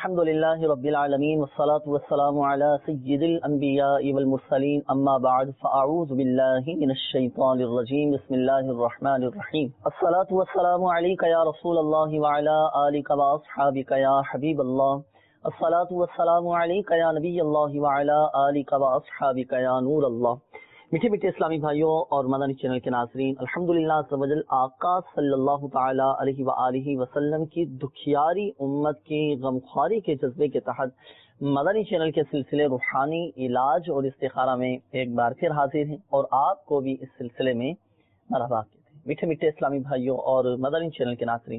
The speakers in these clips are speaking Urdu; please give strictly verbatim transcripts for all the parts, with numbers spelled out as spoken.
الحمد لله رب العالمين والصلاة والسلام على سيد الأنبياء والمرسلين أما بعد فأعوذ بالله من الشيطان الرجيم بسم الله الرحمن الرحيم الصلاة والسلام عليك يا رسول الله وعلى آلك وأصحابك يا حبيب الله الصلاة والسلام عليك يا نبي الله وعلى آلك وأصحابك يا نور الله. میٹھے میٹھے اسلامی بھائیوں اور مدنی چینل کے ناظرین، الحمدللہ عز و جل آقا صلی اللہ تعالی علیہ وآلہ وسلم کی دکھیاری امت کی غمخواری کے جذبے کے تحت مدنی چینل کے سلسلے روحانی علاج اور استخارہ میں ایک بار پھر حاضر ہیں اور آپ کو بھی اس سلسلے میں مرحبا کہتے ہیں. میٹھے میٹھے اسلامی بھائیوں اور مدنی چینل کے ناظرین،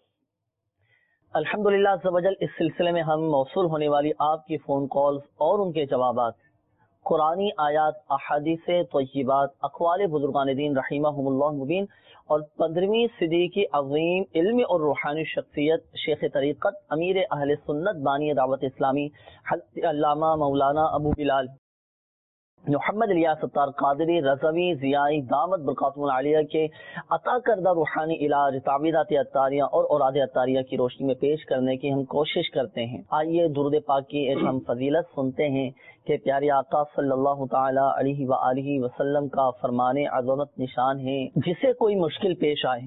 الحمدللہ عز و جل اس سلسلے میں ہم موصول ہونے والی آپ کی فون کالز اور ان کے جوابات، قرآنی آیات، احادیث طیبات، اقوال بزرگان دین رحمہم اللہ مبین اور پندرہویں صدی کی عظیم علمی اور روحانی شخصیت شیخ طریقت امیر اہل سنت بانی دعوت اسلامی حضرت علامہ مولانا ابو بلال محمد الیاس ستار قادری رضوی ضیائی دامت برکاتہم العالیہ کے عطا کردہ روحانی علاج تعویذات عطاریہ اور اوراد عطاریہ کی روشنی میں پیش کرنے کی ہم کوشش کرتے ہیں. آئیے درود پاک کی ایک ہم فضیلت سنتے ہیں کہ پیارے آقا صلی اللہ تعالی علیہ وآلہ وسلم کا فرمان عظمت نشان ہے، جسے کوئی مشکل پیش آئے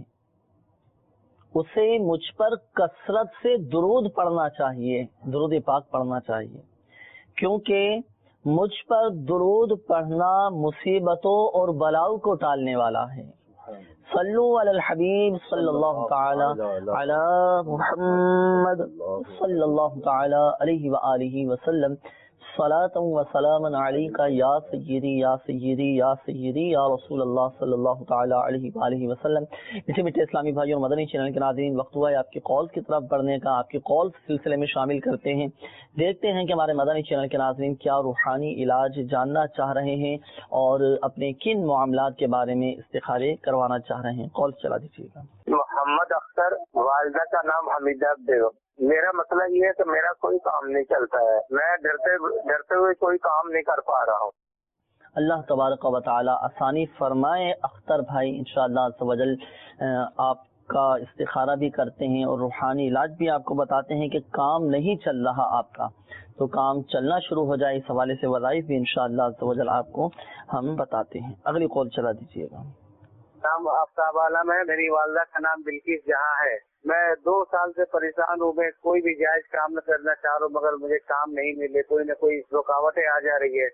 اسے مجھ پر کثرت سے درود پڑھنا چاہیے، درود پاک پڑھنا چاہیے، کیونکہ مجھ پر درود پڑھنا مصیبتوں اور بلاؤں کو ٹالنے والا ہے. صلو علی الحبیب صلی اللہ تعالی علی محمد صلی اللہ تعالی علیہ وآلہ وسلم صلاۃ و سلام علیک یا سیدی یا سیدی یا سیدی یا رسول اللہ صلی اللہ تعالی علیہ وآلہ وسلم. میٹھے میٹھے اسلامی بھائیوں اور مدنی چینل کے ناظرین، وقت ہوا ہے آپ کی کالز کی طرف بڑھنے کا. آپ کی کالز سلسلے میں شامل کرتے ہیں، دیکھتے ہیں کہ ہمارے مدنی چینل کے ناظرین کیا روحانی علاج جاننا چاہ رہے ہیں اور اپنے کن معاملات کے بارے میں استخارے کروانا چاہ رہے ہیں. کال چلا دیجیے گا. محمد اختر، والدہ کا نام حمیدہ بیگم. میرا مسئلہ یہ ہے کہ میرا کوئی کام نہیں چلتا ہے، میں ڈرتے ڈرتے ہوئے کوئی کام نہیں کر پا رہا ہوں. اللہ تبارک و تعالی آسانی فرمائے. اختر بھائی انشاءاللہ عز و جل آپ کا استخارہ بھی کرتے ہیں اور روحانی علاج بھی آپ کو بتاتے ہیں کہ کام نہیں چل رہا آپ کا، تو کام چلنا شروع ہو جائے. اس حوالے سے وظائف بھی انشاءاللہ عز و جل آپ کو ہم بتاتے ہیں. اگلی کال چلا دیجیے گا. نام آفتاب عالم ہے، میری والدہ کا نام بلکیس جہاں ہے. میں دو سال سے پریشان ہوں، میں کوئی بھی جائز کام نہ کرنا چاہ رہا ہوں مگر مجھے کام نہیں ملے، کوئی نہ کوئی رکاوٹیں آ جا رہی ہے.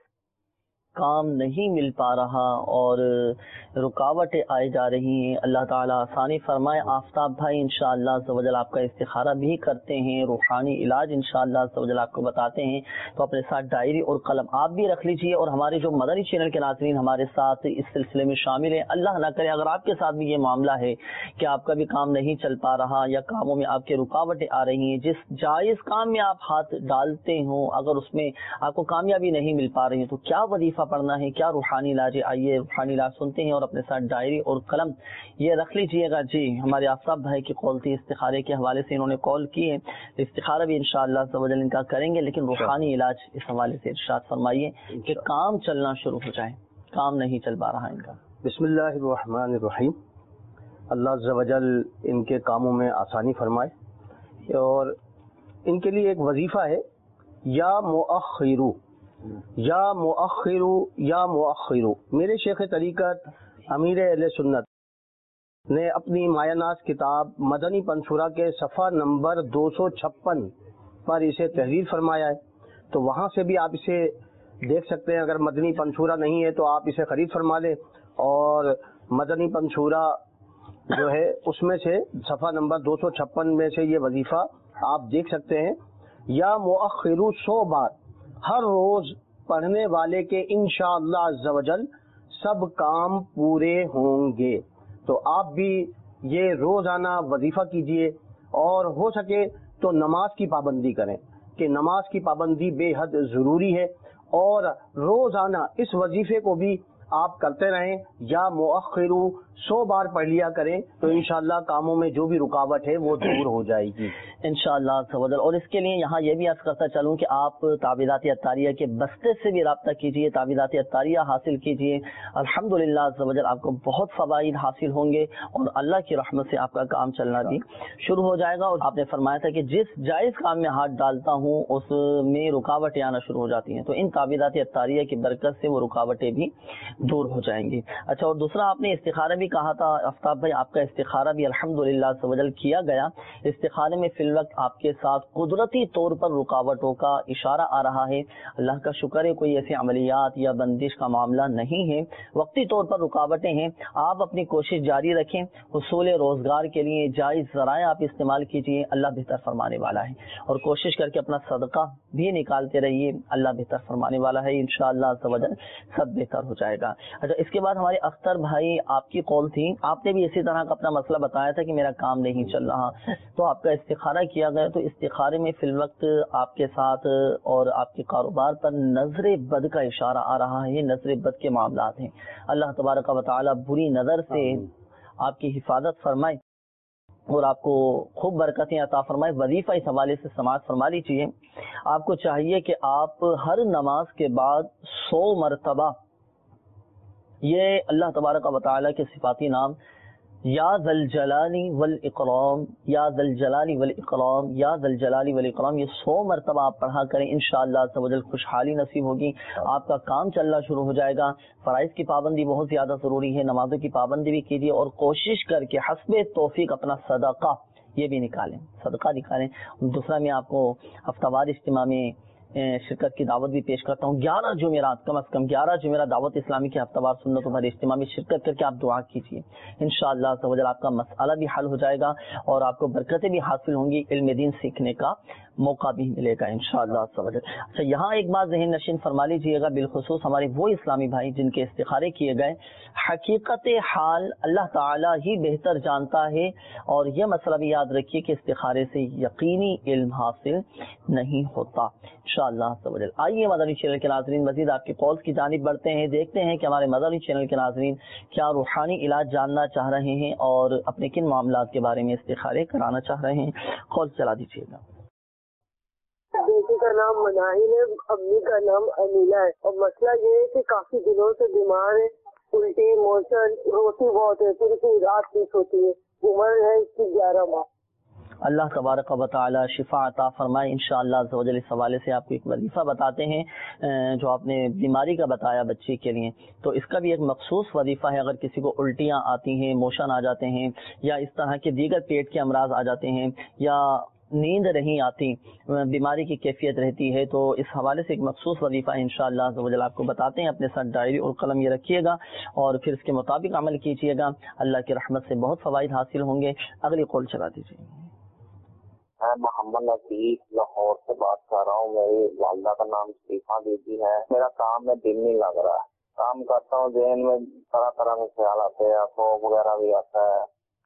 کام نہیں مل پا رہا اور رکاوٹیں آئی جا رہی ہیں. اللہ تعالیٰ آسانی فرمائے. آفتاب بھائی انشاءاللہ عز و جل آپ کا استخارہ بھی کرتے ہیں، روحانی علاج انشاءاللہ عز و جل آپ کو بتاتے ہیں. تو اپنے ساتھ ڈائری اور قلم آپ بھی رکھ لیجئے اور ہمارے جو مدنی چینل کے ناظرین ہمارے ساتھ اس سلسلے میں شامل ہیں، اللہ نہ کرے اگر آپ کے ساتھ بھی یہ معاملہ ہے کہ آپ کا بھی کام نہیں چل پا رہا یا کاموں میں آپ کے رکاوٹیں آ رہی ہیں، جس جائز کام میں آپ ہاتھ ڈالتے ہوں اگر اس میں آپ کو کامیابی نہیں مل پا رہی ہے تو کیا وظیفہ پڑھنا ہے، کیا روحانی علاج ہے. آئیے روحانی علاج سنتے ہیں اور اپنے ساتھ ڈائری اور قلم یہ رکھ لیجئے گا. جی ہمارے آفتاب بھائی کی کال تھی، استخارے کے حوالے سے انہوں نے کال کی ہے، استخارہ بھی انشاءاللہ عز و جل ان کا کریں گے، لیکن روحانی علاج اس حوالے سے ارشاد فرمائیے کہ کام چلنا شروع ہو جائے، کام نہیں چل پا رہا ان کا. بسم اللہ الرحمن الرحیم. اللہ عز و جل ان کے کاموں میں آسانی فرمائے اور ان کے لیے ایک وظیفہ ہے، یا مؤخرو یا مؤخرو یا مؤخرو. میرے شیخ طریقت امیر اہل سنت نے اپنی مایہ ناز کتاب مدنی پنصورہ کے صفحہ نمبر دو سو چھپن پر اسے تحریر فرمایا ہے، تو وہاں سے بھی آپ اسے دیکھ سکتے ہیں. اگر مدنی پنصورہ نہیں ہے تو آپ اسے خرید فرما لیں اور مدنی پنصورہ جو ہے اس میں سے صفحہ نمبر دو سو چھپن میں سے یہ وظیفہ آپ دیکھ سکتے ہیں. یا مؤخرو سو بار ہر روز پڑھنے والے کے انشاءاللہ عز و جل سب کام پورے ہوں گے. تو آپ بھی یہ روزانہ وظیفہ کیجئے اور ہو سکے تو نماز کی پابندی کریں کہ نماز کی پابندی بے حد ضروری ہے، اور روزانہ اس وظیفے کو بھی آپ کرتے رہیں یا مؤخرو سو بار پڑھ لیا کریں تو انشاءاللہ کاموں میں جو بھی رکاوٹ ہے وہ دور ہو جائے گی انشاءاللہ سبحان اللہ۔ اور اس کے لیے یہاں یہ بھی عرض کرتا چلوں کہ آپ تعویذات عطاریہ کے بستے سے بھی رابطہ کیجئے، تعویذات عطاریہ حاصل کیجئے، الحمدللہ سبحان آپ کو بہت فوائد حاصل ہوں گے اور اللہ کی رحمت سے آپ کا کام چلنا بھی شروع ہو جائے گا۔ اور آپ نے فرمایا تھا کہ جس جائز کام میں ہاتھ ڈالتا ہوں اس میں رکاوٹیں آنا شروع ہو جاتی ہیں، تو ان تعویذات عطاریہ کی برکت سے وہ رکاوٹیں بھی دور ہو جائیں گی۔ اچھا، اور دوسرا آپ نے استخارہ بھی کہا تھا آفتاب بھائی، آپ کا استخارہ بھی الحمدللہ سبحان کیا گیا۔ استخارے میں فی الوقت آپ کے ساتھ قدرتی طور پر رکاوٹوں کا اشارہ آ رہا ہے، اللہ کا شکر ہے کوئی ایسی عملیات یا بندش کا معاملہ نہیں ہے، وقتی طور پر رکاوٹیں ہیں۔ آپ اپنی کوشش جاری رکھیں، حصول روزگار کے لیے جائز ذرائع آپ استعمال کیجیے، اللہ بہتر فرمانے والا ہے، اور کوشش کر کے اپنا صدقہ بھی نکالتے رہیے، اللہ بہتر فرمانے والا ہے، انشاءاللہ سب بہتر ہو جائے گا۔ اچھا، اس کے بعد ہمارے اختر بھائی آپ کی کال تھی، آپ نے بھی اسی طرح کا اپنا مسئلہ بتایا تھا کہ میرا کام نہیں چل رہا، تو آپ کا استخارہ کیا گیا، تو استخارے میں فی الوقت آپ کے ساتھ اور آپ کے کاروبار پر نظر بد کا اشارہ آ رہا ہے، نظر بد کے معاملات ہیں، اللہ تبارک و تعالی بری نظر سے آپ کی حفاظت فرمائے اور آپ کو خوب برکتیں عطا فرمائے۔ وظیفہ اس حوالے سے سماعت فرما لیجیے، آپ کو چاہیے کہ آپ ہر نماز کے بعد سو مرتبہ یہ اللہ تبارک و تعالی کے صفاتی نام یا ذل جلالی والاکرام، یا ذل جلالی والاکرام، یا ذل جلالی والاکرام، یہ سو مرتبہ آپ پڑھا کریں، انشاءاللہ عز و جل خوشحالی نصیب ہوگی، آپ کا کام چلنا شروع ہو جائے گا۔ فرائض کی پابندی بہت زیادہ ضروری ہے، نمازوں کی پابندی بھی کیجیے، اور کوشش کر کے حسب توفیق اپنا صدقہ یہ بھی نکالیں، صدقہ نکالیں۔ دوسرا میں آپ کو ہفتہ وار اجتماع میں شرکت کی دعوت بھی پیش کرتا ہوں، گیارہ جمعرات، کم از کم گیارہ جمعرات دعوت اسلامی کے ہفتہ وار سنتوں پر اجتماع میں شرکت کر کے آپ دعا کیجیے، انشاءاللہ عز و جل آپ کا مسئلہ بھی حل ہو جائے گا اور آپ کو برکتیں بھی حاصل ہوں گی، علم دین سیکھنے کا موقع بھی ملے گا انشاءاللہ عز و جل۔ اچھا، یہاں ایک بات ذہن نشین فرما لیجیے گا، بالخصوص ہمارے وہ اسلامی بھائی جن کے استخارے کیے گئے، حقیقت حال اللہ تعالی ہی بہتر جانتا ہے، اور یہ مسئلہ بھی یاد رکھیے کہ استخارے سے یقینی علم حاصل نہیں ہوتا انشاءاللہ عز و جل۔ آئیے مدنی چینل کے ناظرین مزید آپ کی کالز کی جانب بڑھتے ہیں، دیکھتے ہیں کہ ہمارے مدنی چینل کے ناظرین کیا روحانی علاج جاننا چاہ رہے ہیں اور اپنے کن معاملات کے بارے میں استخارے کرانا چاہ رہے ہیں۔ کال چلا دیجیے گا۔ بیٹی کا نام مناہل ہے، امی کا نام امیلا ہے، اور مسئلہ یہ ہے کہ کافی دنوں سے بیمار ہے، الٹی موشن روتی بہت ہے، پوری پوری رات نہیں سوتی ہے، عمر ہے اس کی گیارہ ماہ۔ اللہ تبارک و تعالی شفا عطا فرمائے انشاءاللہ عز و جل۔ اس حوالے سے آپ کو ایک وظیفہ بتاتے ہیں جو آپ نے بیماری کا بتایا بچے کے لیے، تو اس کا بھی ایک مخصوص وظیفہ ہے۔ اگر کسی کو الٹیاں آتی ہیں، موشن آ جاتے ہیں، یا اس طرح کے دیگر پیٹ کے امراض آ جاتے ہیں، یا نیند نہیں آتی، بیماری کی کیفیت رہتی ہے، تو اس حوالے سے ایک مخصوص وظیفہ انشاءاللہ عز و جل آپ کو بتاتے ہیں۔ اپنے ساتھ ڈائری اور قلم یہ رکھیے گا اور پھر اس کے مطابق عمل کیجیے گا، اللہ کی رحمت سے بہت فوائد حاصل ہوں گے۔ اگلی کال چلا دیجیے۔ میں محمد نصیب لاہور سے بات کر رہا ہوں، میری والدہ کا نام شفا بیبی ہے۔ میرا کام میں دل نہیں لگ رہا ہے، کام کرتا ہوں ذہن میں طرح طرح کے خیال آتے ہیں، خوف وغیرہ بھی آتا ہے،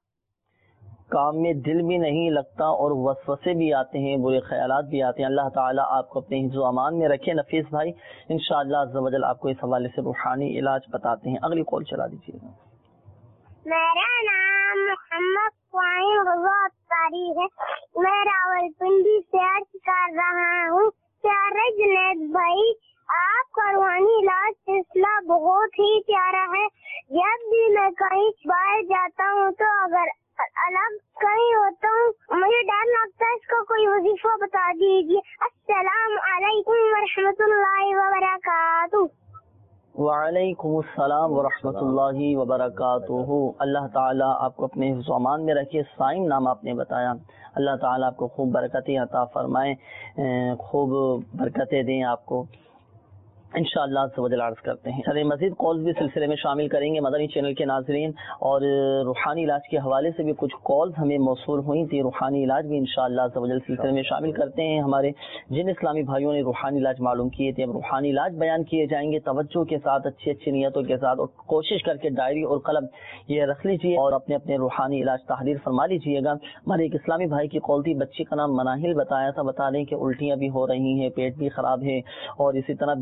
کام میں دل بھی نہیں لگتا اور وسوسے بھی آتے ہیں، برے خیالات بھی آتے ہیں۔ اللہ تعالیٰ آپ کو اپنے حفظ و امان میں رکھے نفیس بھائی، انشاءاللہ عز و جل آپ کو اس حوالے سے روحانی علاج بتاتے ہیں۔ اگلی کال چلا دیجیے گا۔ میرا نام محمد فاہم رضا اختاری ہے، میں راول پنڈی سے عرض کر رہا ہوں۔ پیارے جنید بھائی، آپ کا روحانی علاج سلسلہ بہت ہی پیارا ہے۔ جب بھی میں کہیں باہر جاتا ہوں تو اگر الگ کہیں ہوتا ہوں مجھے ڈر لگتا ہے، اس کا کوئی وظیفہ بتا دیجیے۔ السلام علیکم ورحمۃ اللہ وبرکاتہ۔ وعلیکم السلام ورحمۃ اللہ وبرکاتہ۔ اللہ تعالیٰ آپ کو اپنے حفظ و امان میں رکھے۔ سائم نام آپ نے بتایا، اللہ تعالیٰ آپ کو خوب برکتیں عطا فرمائے، خوب برکتیں دیں آپ کو انشاءاللہ عز و جل۔ عرض کرتے ہیں چلے مزید کالز بھی سلسلے میں شامل کریں گے مدنی چینل کے ناظرین، اور روحانی علاج کے حوالے سے بھی کچھ کالز ہمیں موصول ہوئی تھی، روحانی علاج بھی انشاءاللہ عز و جل سلسلے میں شامل کرتے ہیں۔ ہمارے جن اسلامی بھائیوں نے روحانی علاج معلوم کیے تھے، اب روحانی علاج بیان کیے جائیں گے توجہ کے ساتھ، اچھی اچھی نیتوں کے ساتھ، اور کوشش کر کے ڈائری اور قلم یہ رکھ لیجیے اور اپنے اپنے روحانی علاج تحریر فرما لیجیے گا۔ ہمارے ایک اسلامی بھائی کی کال تھی، بچی کا نام مناہل بتایا تھا، بتا دیں کہ الٹیاں بھی ہو رہی ہیں، پیٹ بھی خراب ہے، اور اسی طرح بیمار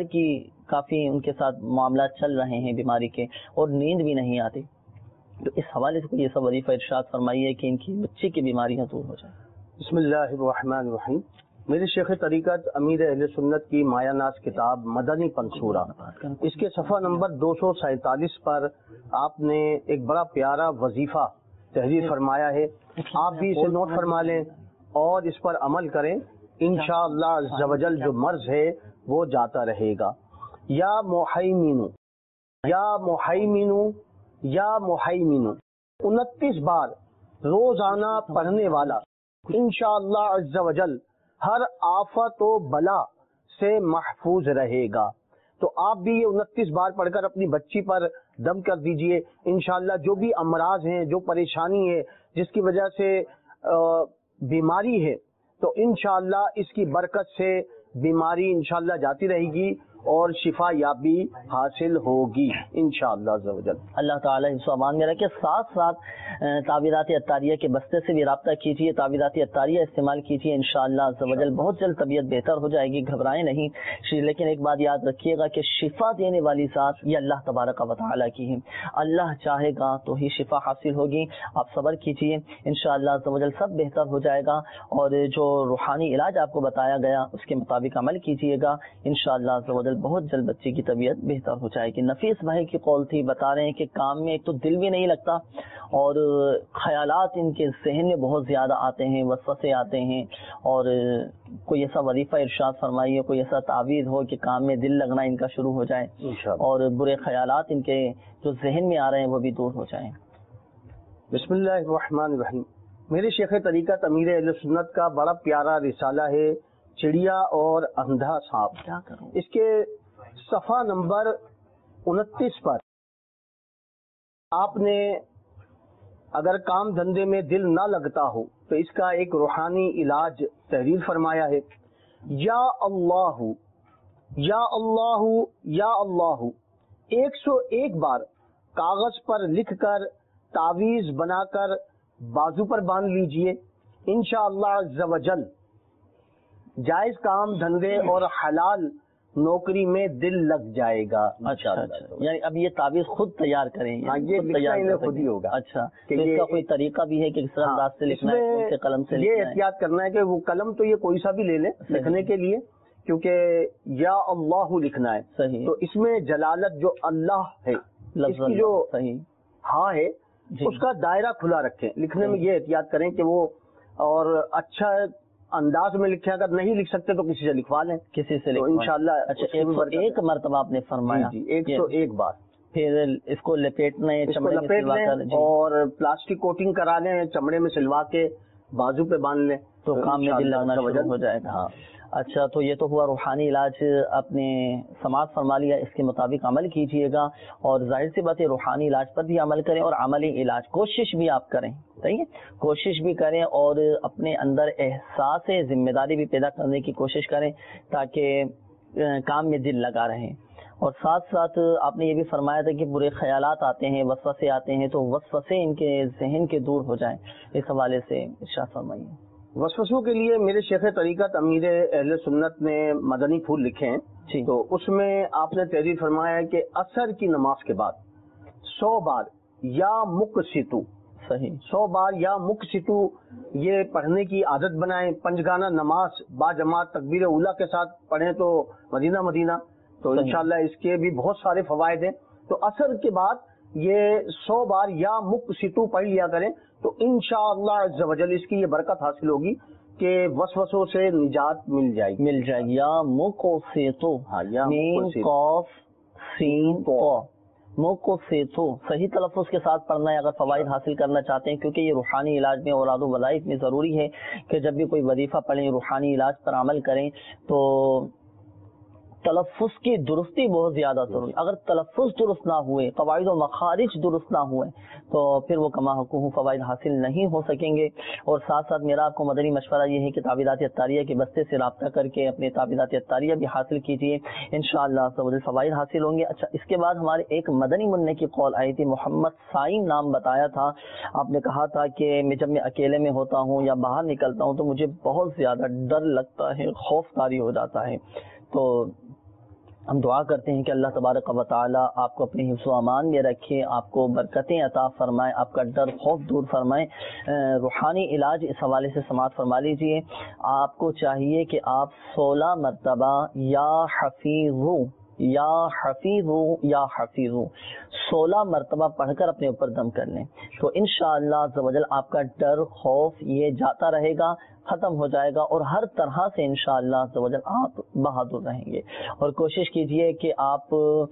کی کافی ان کے ساتھ معاملات چل رہے ہیں بیماری کے اور نیند بھی نہیں آتی، تو اس حوالے سے کوئی ایسا وظیفہ ارشاد فرمائیے کہ ان کی بچے کی بیماریاں دور ہو جائیں۔ بسم اللہ الرحمن الرحیم۔ میرے شیخ طریقت امیر اہل سنت کی مایہ ناز کتاب مدنی پنصورہ، اس کے صفحہ نمبر دو سو سینتالیس پر آپ نے ایک بڑا پیارا وظیفہ تحریر فرمایا ہے، آپ بھی اسے نوٹ فرما لیں اور اس پر عمل کریں، انشاءاللہ عز و جل جو مرض ہے وہ جاتا رہے گا۔ یا محیمن، یا محیمن، یا محیمن انتیس بار روزانہ پڑھنے والا انشاءاللہ عز و جل ہر آفت و بلا سے محفوظ رہے گا۔ تو آپ بھی یہ انتیس بار پڑھ کر اپنی بچی پر دم کر دیجئے، انشاءاللہ جو بھی امراض ہیں، جو پریشانی ہے، جس کی وجہ سے بیماری ہے، تو انشاءاللہ اس کی برکت سے بیماری انشاءاللہ جاتی رہے گی اور شفا یابی حاصل ہوگی انشاءاللہ عز و جل۔ اللہ تعالیٰ اس امان میں رکھے۔ ساتھ ساتھ تعویذات عطاریہ کے بستے سے بھی رابطہ کیجیے، تعویذات عطاریہ استعمال کیجیے، انشاءاللہ عز و جل بہت جلد طبیعت بہتر ہو جائے گی، گھبرائیں نہیں۔ لیکن ایک بات یاد رکھیے گا کہ شفا دینے والی ذات یہ اللہ تبارک و تعالیٰ کی ہے، اللہ چاہے گا تو ہی شفا حاصل ہوگی۔ آپ صبر کیجیے، انشاءاللہ عز و جل سب بہتر ہو جائے گا، اور جو روحانی علاج آپ کو بتایا گیا اس کے مطابق عمل کیجیے گا، انشاءاللہ عز و جل بہت جلد بچے کی طبیعت بہتر ہو جائے گی۔ نفیس بھائی کی قول تھی، بتا رہے ہیں کہ کام میں ایک تو دل بھی نہیں لگتا اور خیالات ان کے ذہن میں بہت زیادہ آتے ہیں، وسوسے آتے ہیں، اور کوئی ایسا وظیفہ ارشاد فرمائیے، کوئی ایسا تعویذ ہو کہ کام میں دل لگنا ان کا شروع ہو جائے اور برے خیالات ان کے جو ذہن میں آ رہے ہیں وہ بھی دور ہو جائیں۔ بسم اللہ الرحمن الرحیم۔ میرے شیخ طریقت امیر اہل سنت کا بڑا پیارا رسالہ ہے چڑیا اور اندھا سانپ، کیا کروں؟ اس کے صفحہ نمبر انتیس پر آپ نے اگر کام دھندے میں دل نہ لگتا ہو تو اس کا ایک روحانی علاج تحریر فرمایا ہے۔ یا اللہ، یا اللہ، یا اللہ ایک سو ایک بار کاغذ پر لکھ کر تعویذ بنا کر بازو پر باندھ لیجئے، انشاءاللہ عز و جل جائز کام دھندے اور حلال نوکری میں دل لگ جائے گا۔ اچھا اچھا، یعنی اب یہ تعویذ خود تیار کریں، یہ لکھنا خود ہی ہوگا۔ اچھا، تو اس کا کوئی طریقہ بھی ہے کہ کس طرح انداز سے لکھنا ہے؟ قلم سے یہ احتیاط کرنا ہے کہ وہ قلم تو یہ کوئی سا بھی لے لیں لکھنے کے لیے، کیونکہ یا اللہ لکھنا ہے، صحیح، تو اس میں جلالت جو اللہ ہے، اس کی جو ہاں ہے اس کا دائرہ کھلا رکھیں لکھنے میں، یہ احتیاط کریں کہ وہ اور اچھا انداز میں لکھیں، اگر نہیں لکھ سکتے تو کسی سے لکھوا لیں، کسی سے انشاءاللہ۔ اچھا، ایک مرتبہ آپ نے فرمایا جی ایک سو ایک بار، پھر اس کو لپیٹنے لپیٹ لیں اور پلاسٹک کوٹنگ کرا لیں، چمڑے میں سلوا کے بازو پہ باندھ لیں تو کام میں دل لگنا شروع ہو جائے گا۔ اچھا، تو یہ تو ہوا روحانی علاج، اپنے سماعت فرما لیا، اس کے مطابق عمل کیجئے گا، اور ظاہر سی بات ہے روحانی علاج پر بھی عمل کریں اور عملی علاج کوشش بھی آپ کریں، صحیح ہے، کوشش بھی کریں اور اپنے اندر احساس ذمہ داری بھی پیدا کرنے کی کوشش کریں تاکہ کام میں دل لگا رہے۔ اور ساتھ ساتھ آپ نے یہ بھی فرمایا تھا کہ برے خیالات آتے ہیں، وسوسے آتے ہیں، تو وسوسے ان کے ذہن کے دور ہو جائیں، اس حوالے سے ارشاد فرمائیے۔ وسوسوں کے لیے میرے شیخ طریقت امیر اہل سنت نے مدنی پھول لکھے ہیں، تو اس میں آپ نے تحریر فرمایا ہے کہ عصر کی نماز کے بعد سو بار یا مقسطو، صحیح، سو بار یا مقسطو یہ پڑھنے کی عادت بنائیں۔ پنجگانہ نماز با جماعت تکبیر اولیٰ کے ساتھ پڑھیں تو مدینہ مدینہ، تو انشاءاللہ اس کے بھی بہت سارے فوائد ہیں۔ تو عصر کے بعد یہ سو بار یا مقسطو پڑھ لیا کریں تو انشاءاللہ عز و جل اس کی یہ برکت حاصل ہوگی کہ وسوسوں سے نجات مل جائے گی مل جائے گی یا مقسطو، ہاں، یا میم قاف سین قا، مقسطو صحیح تلفظ کے ساتھ پڑھنا ہے اگر فوائد حاصل کرنا چاہتے ہیں، کیونکہ یہ روحانی علاج میں اوراد و وظائف میں ضروری ہے کہ جب بھی کوئی وظیفہ پڑھیں، روحانی علاج پر عمل کریں تو تلفظ کی درستی بہت زیادہ ضروری۔ اگر تلفظ درست نہ ہوئے، قواعد و مخارج درست نہ ہوئے تو پھر وہ کما حقوق فوائد حاصل نہیں ہو سکیں گے۔ اور ساتھ ساتھ میرا آپ کو مدنی مشورہ یہ ہے کہ تعویذات عطاریہ کے بستے سے رابطہ کر کے اپنے تعویذات عطاریہ بھی حاصل کیجیے، انشاءاللہ فوائد حاصل ہوں گے۔ اچھا، اس کے بعد ہمارے ایک مدنی منع کی قول آئی تھی، محمد سائم نام بتایا تھا، آپ نے کہا تھا کہ میں جب میں اکیلے میں ہوتا ہوں یا باہر نکلتا ہوں تو مجھے بہت زیادہ ڈر لگتا ہے، خوف طاری ہو جاتا ہے، تو ہم دعا کرتے ہیں کہ اللہ تبارک و تعالی آپ کو اپنے حفظ و امان میں رکھے، آپ کو برکتیں عطا فرمائے، آپ کا ڈر خوف دور فرمائے۔ روحانی علاج اس حوالے سے سماعت فرما لیجئے۔ آپ کو چاہیے کہ آپ سولہ مرتبہ یا حفیظو یا حفیظو یا حفیظو سولہ مرتبہ پڑھ کر اپنے اوپر دم کر لیں، تو انشاءاللہ عز و جل آپ کا ڈر خوف یہ جاتا رہے گا، ختم ہو جائے گا، اور ہر طرح سے انشاءاللہ عز و جل آپ بہادر رہیں گے۔ اور کوشش کیجئے کہ آپ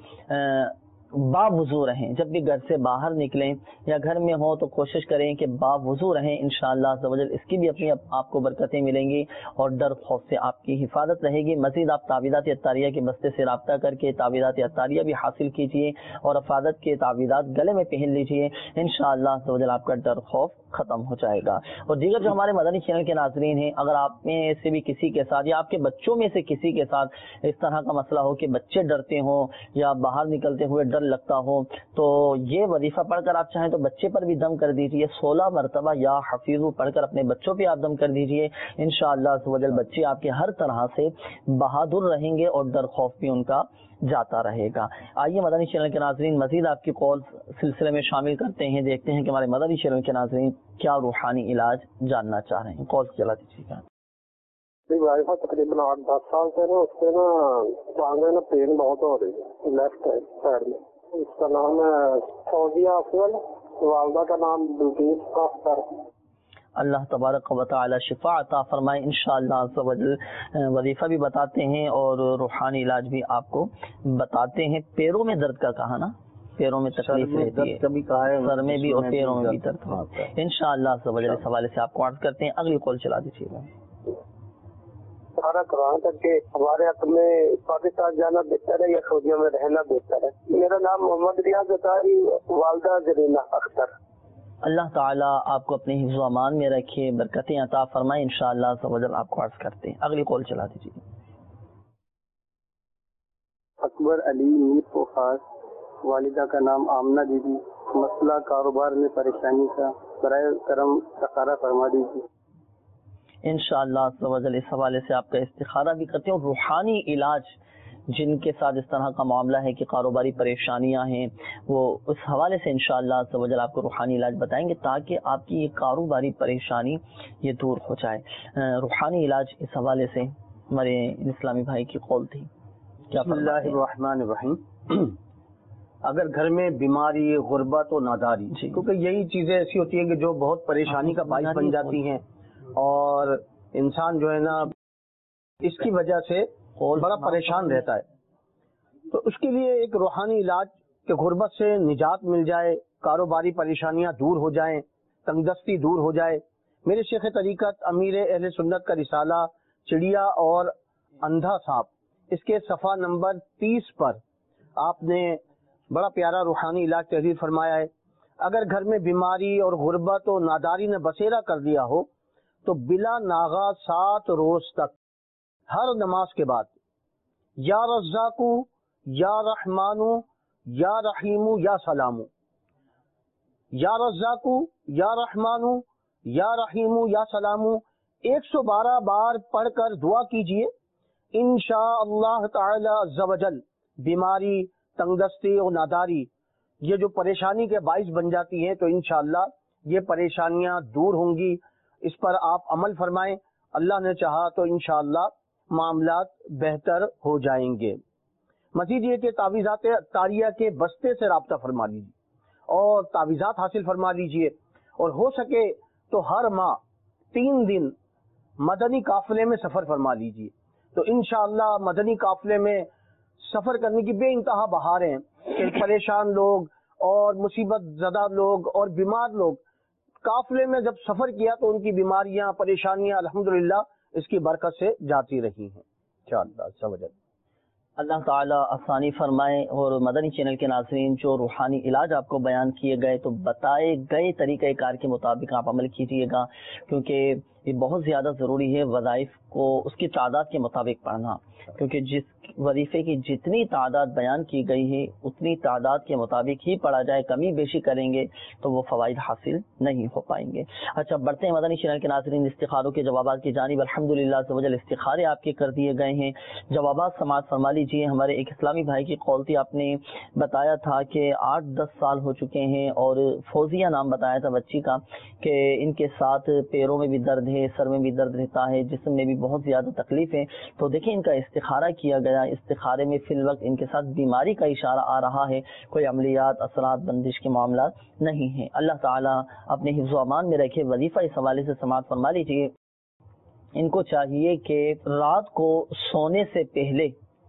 با وضو رہیں، جب بھی گھر سے باہر نکلیں یا گھر میں ہوں تو کوشش کریں کہ با وضو رہیں، انشاءاللہ عز و جل اس کی بھی اپنی آپ کو برکتیں ملیں گی اور ڈر خوف سے آپ کی حفاظت رہے گی۔ مزید آپ تعویذات اطاریہ کے بستے سے رابطہ کر کے تعویذات اطاریہ بھی حاصل کیجئے اور حفاظت کے تعویذات گلے میں پہن لیجئے، انشاءاللہ عز و جل آپ کا ڈر خوف ختم ہو جائے گا۔ اور دیگر جو ہمارے مدنی چینل کے ناظرین ہیں، اگر آپ میں سے بھی کسی کے ساتھ یا آپ کے بچوں میں سے کسی کے ساتھ اس طرح کا مسئلہ ہو کہ بچے ڈرتے ہوں یا باہر نکلتے ہوئے ڈر لگتا ہو، تو یہ وظیفہ پڑھ کر آپ چاہیں تو بچے پر بھی دم کر دیجئے، سولہ مرتبہ یا حفیظو پڑھ کر اپنے بچوں پہ آپ دم کر دیجئے، انشاءاللہ عز و جل بچے آپ کے ہر طرح سے بہادر رہیں گے اور ڈر خوف بھی ان کا جاتا رہے گا۔ آئیے مدنی چینل کے ناظرین مزید آپ کی کال سلسلے میں شامل کرتے ہیں، دیکھتے ہیں کہ ہمارے مدنی چینل کے ناظرین کیا روحانی علاج جاننا چاہ رہے ہیں۔ کال چلا دیجیے گا۔ تقریباً آٹھ دس سال سے نا اس سے نا ٹانگیں نا پین بہت ہو رہی ہے لیفٹ سائڈ میں۔ اس کا نام ہے فوزیہ افضل، والدہ کا نام بلقیس اختر۔ اللہ تبارک و تعالی شفا عطا فرمائے انشاءاللہ عز و جل۔ وظیفہ بھی بتاتے ہیں اور روحانی علاج بھی آپ کو بتاتے ہیں۔ پیروں میں درد کا کہا نا، پیروں میں تکلیف رہتی ہے، سر میں بھی اور پیروں میں بھی درد ہوتا ہے، انشاءاللہ عز و جل اس حوالے سے آپ کو عرض کرتے ہیں۔ اگلی کال چلا دیجیے گا۔ سارا کرانا تک کہ ہمارے حق میں پاکستان جانا بہتر ہے یا سعودیہ میں رہنا بہتر ہے۔ میرا نام محمد ریاض اطاری، والدہ زرینہ اختر۔ اللہ تعالیٰ آپ کو اپنے حفظ و امان میں رکھے، برکتیں عطا فرمائے، انشاءاللہ عز و جل آپ کو عرض کرتے ہیں۔ اگلی کال چلا دیجیے۔ اکبر علی میر فوخار، والدہ کا نام آمنہ بی بی، مسئلہ کاروبار میں پریشانی کا، برائے کرم استخارہ فرما دیجیے۔ انشاءاللہ عز و جل اس حوالے سے آپ کا استخارہ بھی کرتے ہیں، اور روحانی علاج جن کے ساتھ اس طرح کا معاملہ ہے کہ کاروباری پریشانیاں ہیں، وہ اس حوالے سے انشاءاللہ عز و جل آپ کو روحانی علاج بتائیں گے تاکہ آپ کی یہ کاروباری پریشانی یہ دور ہو جائے۔ روحانی علاج اس حوالے سے ہمارے اسلامی بھائی کی قول تھی، کیا بسم اللہ الرحمن الرحیم۔ اگر گھر میں بیماری، غربت و ناداری، کیونکہ یہی چیزیں ایسی ہوتی ہیں کہ جو بہت پریشانی کا باعث بن جاتی ہیں، اور انسان جو ہے نا اس کی وجہ سے بڑا پریشان رہتا ہے، تو اس کے لیے ایک روحانی علاج کہ غربت سے نجات مل جائے، کاروباری پریشانیاں دور ہو جائیں، تنگدستی دور ہو جائے۔ میرے شیخ طریقت امیر اہل سنت کا رسالہ چڑیا اور اندھا سانپ، اس کے صفحہ نمبر تیس پر آپ نے بڑا پیارا روحانی علاج تحریر فرمایا ہے۔ اگر گھر میں بیماری اور غربت و ناداری نے بسیرا کر دیا ہو تو بلا ناغا سات روز تک ہر نماز کے بعد یا رزاقو یا رحمانو یا رحیمو یا سلامو، یا رزاقو یا رحمانو یا رحیمو یا سلامو ایک سو بارہ بار پڑھ کر دعا کیجئے، انشاءاللہ تعالی عز و جل بیماری، تنگدستی اور ناداری یہ جو پریشانی کے باعث بن جاتی ہیں تو انشاءاللہ یہ پریشانیاں دور ہوں گی۔ اس پر آپ عمل فرمائیں، اللہ نے چاہا تو انشاءاللہ معاملات بہتر ہو جائیں گے۔ مزید یہ کہ تعویذات اطاریہ کے بستے سے رابطہ فرما لیجیے اور تعویذات حاصل فرما لیجیے، اور ہو سکے تو ہر ماہ تین دن مدنی قافلے میں سفر فرما لیجیے، تو انشاءاللہ مدنی قافلے میں سفر کرنے کی بے انتہا بہاریں ہیں کہ پریشان لوگ اور مصیبت زدہ لوگ اور بیمار لوگ قافلے میں جب سفر کیا تو ان کی بیماریاں، پریشانیاں الحمدللہ اس کی برکت سے جاتی رہی ہیں انشاءاللہ۔ اللہ تعالیٰ آسانی فرمائے۔ اور مدنی چینل کے ناظرین جو روحانی علاج آپ کو بیان کیے گئے تو بتائے گئے طریقہ کار کے مطابق آپ عمل کیجیے گا، کیونکہ یہ بہت زیادہ ضروری ہے وظائف کو اس کی تعداد کے مطابق پڑھنا، کیونکہ جس وظیفے کی جتنی تعداد بیان کی گئی ہے اتنی تعداد کے مطابق ہی پڑھا جائے، کمی بیشی کریں گے تو وہ فوائد حاصل نہیں ہو پائیں گے۔ اچھا بڑھتے ہیں مدنی چینل کے ناظرین استخاروں کے جوابات کی جانب۔ الحمدللہ عز و جل استخارے آپ کے کر دیے گئے ہیں، جوابات سماعت فرما لیجیے۔ ہمارے ایک اسلامی بھائی کی قول تھی، آپ نے بتایا تھا کہ آٹھ دس سال ہو چکے ہیں اور فوزیہ نام بتایا تھا بچی کا، کہ ان کے ساتھ پیروں میں بھی درد ہے، سر میں بھی درد رہتا ہے، جسم میں بھی بہت زیادہ تکلیف ہے۔ تو دیکھیں ان کا استخارہ کیا گیا، استخارے میں فی الوقت ان کے ساتھ بیماری کا اشارہ آ رہا ہے، کوئی عملیات اثرات بندش کے معاملات نہیں ہیں۔ اللہ تعالیٰ اپنے حفظ و امان میں رکھے۔ وظیفہ اس حوالے سے سماعت فرما لیجیے۔ ان کو چاہیے کہ رات کو سونے سے پہلے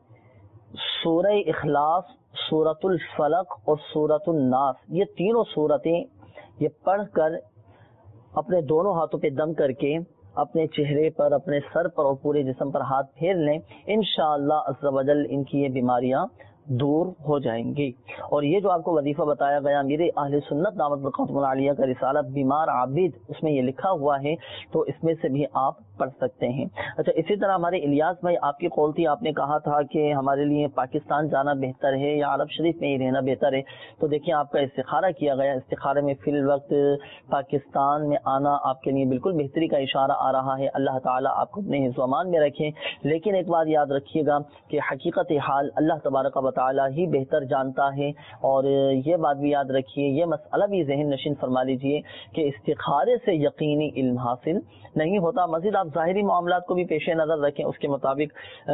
سورہ اخلاص، سورۃ الفلق اور سورۃ الناس، یہ تینوں سورتیں یہ پڑھ کر اپنے دونوں ہاتھوں پہ دم کر کے اپنے چہرے پر، اپنے سر پر اور پورے جسم پر ہاتھ پھیر لیں، انشاءاللہ عز و جل ان کی یہ بیماریاں دور ہو جائیں گی۔ اور یہ جو آپ کو وظیفہ بتایا گیا میرے اہل سنت دعوت برکاتہم العالیہ کا رسالہ بیمار عابد، اس میں یہ لکھا ہوا ہے، تو اس میں سے بھی آپ پڑھ سکتے ہیں۔ اچھا اسی طرح ہمارے الیاس بھائی آپ کی قول تھی، آپ نے کہا تھا کہ ہمارے لیے پاکستان جانا بہتر ہے یا عرب شریف میں ہی رہنا بہتر ہے، تو دیکھیں آپ کا استخارہ کیا گیا، استخارے میں فی الوقت پاکستان میں آنا آپ کے لیے بالکل بہتری کا اشارہ آ رہا ہے۔ اللہ تعالیٰ آپ کو اپنے حفظ و امان میں رکھیں، لیکن ایک بات یاد رکھیے گا کہ حقیقت حال اللہ تبارک و تعالیٰ ہی بہتر جانتا ہے، اور یہ بات بھی یاد رکھیے، یہ مسئلہ بھی ذہن نشین فرما لیجئے کہ استخارے سے یقینی علم حاصل نہیں ہوتا۔ مزید آپ ظاہری معاملات کو بھی پیش نظر رکھیں، اس کے مطابق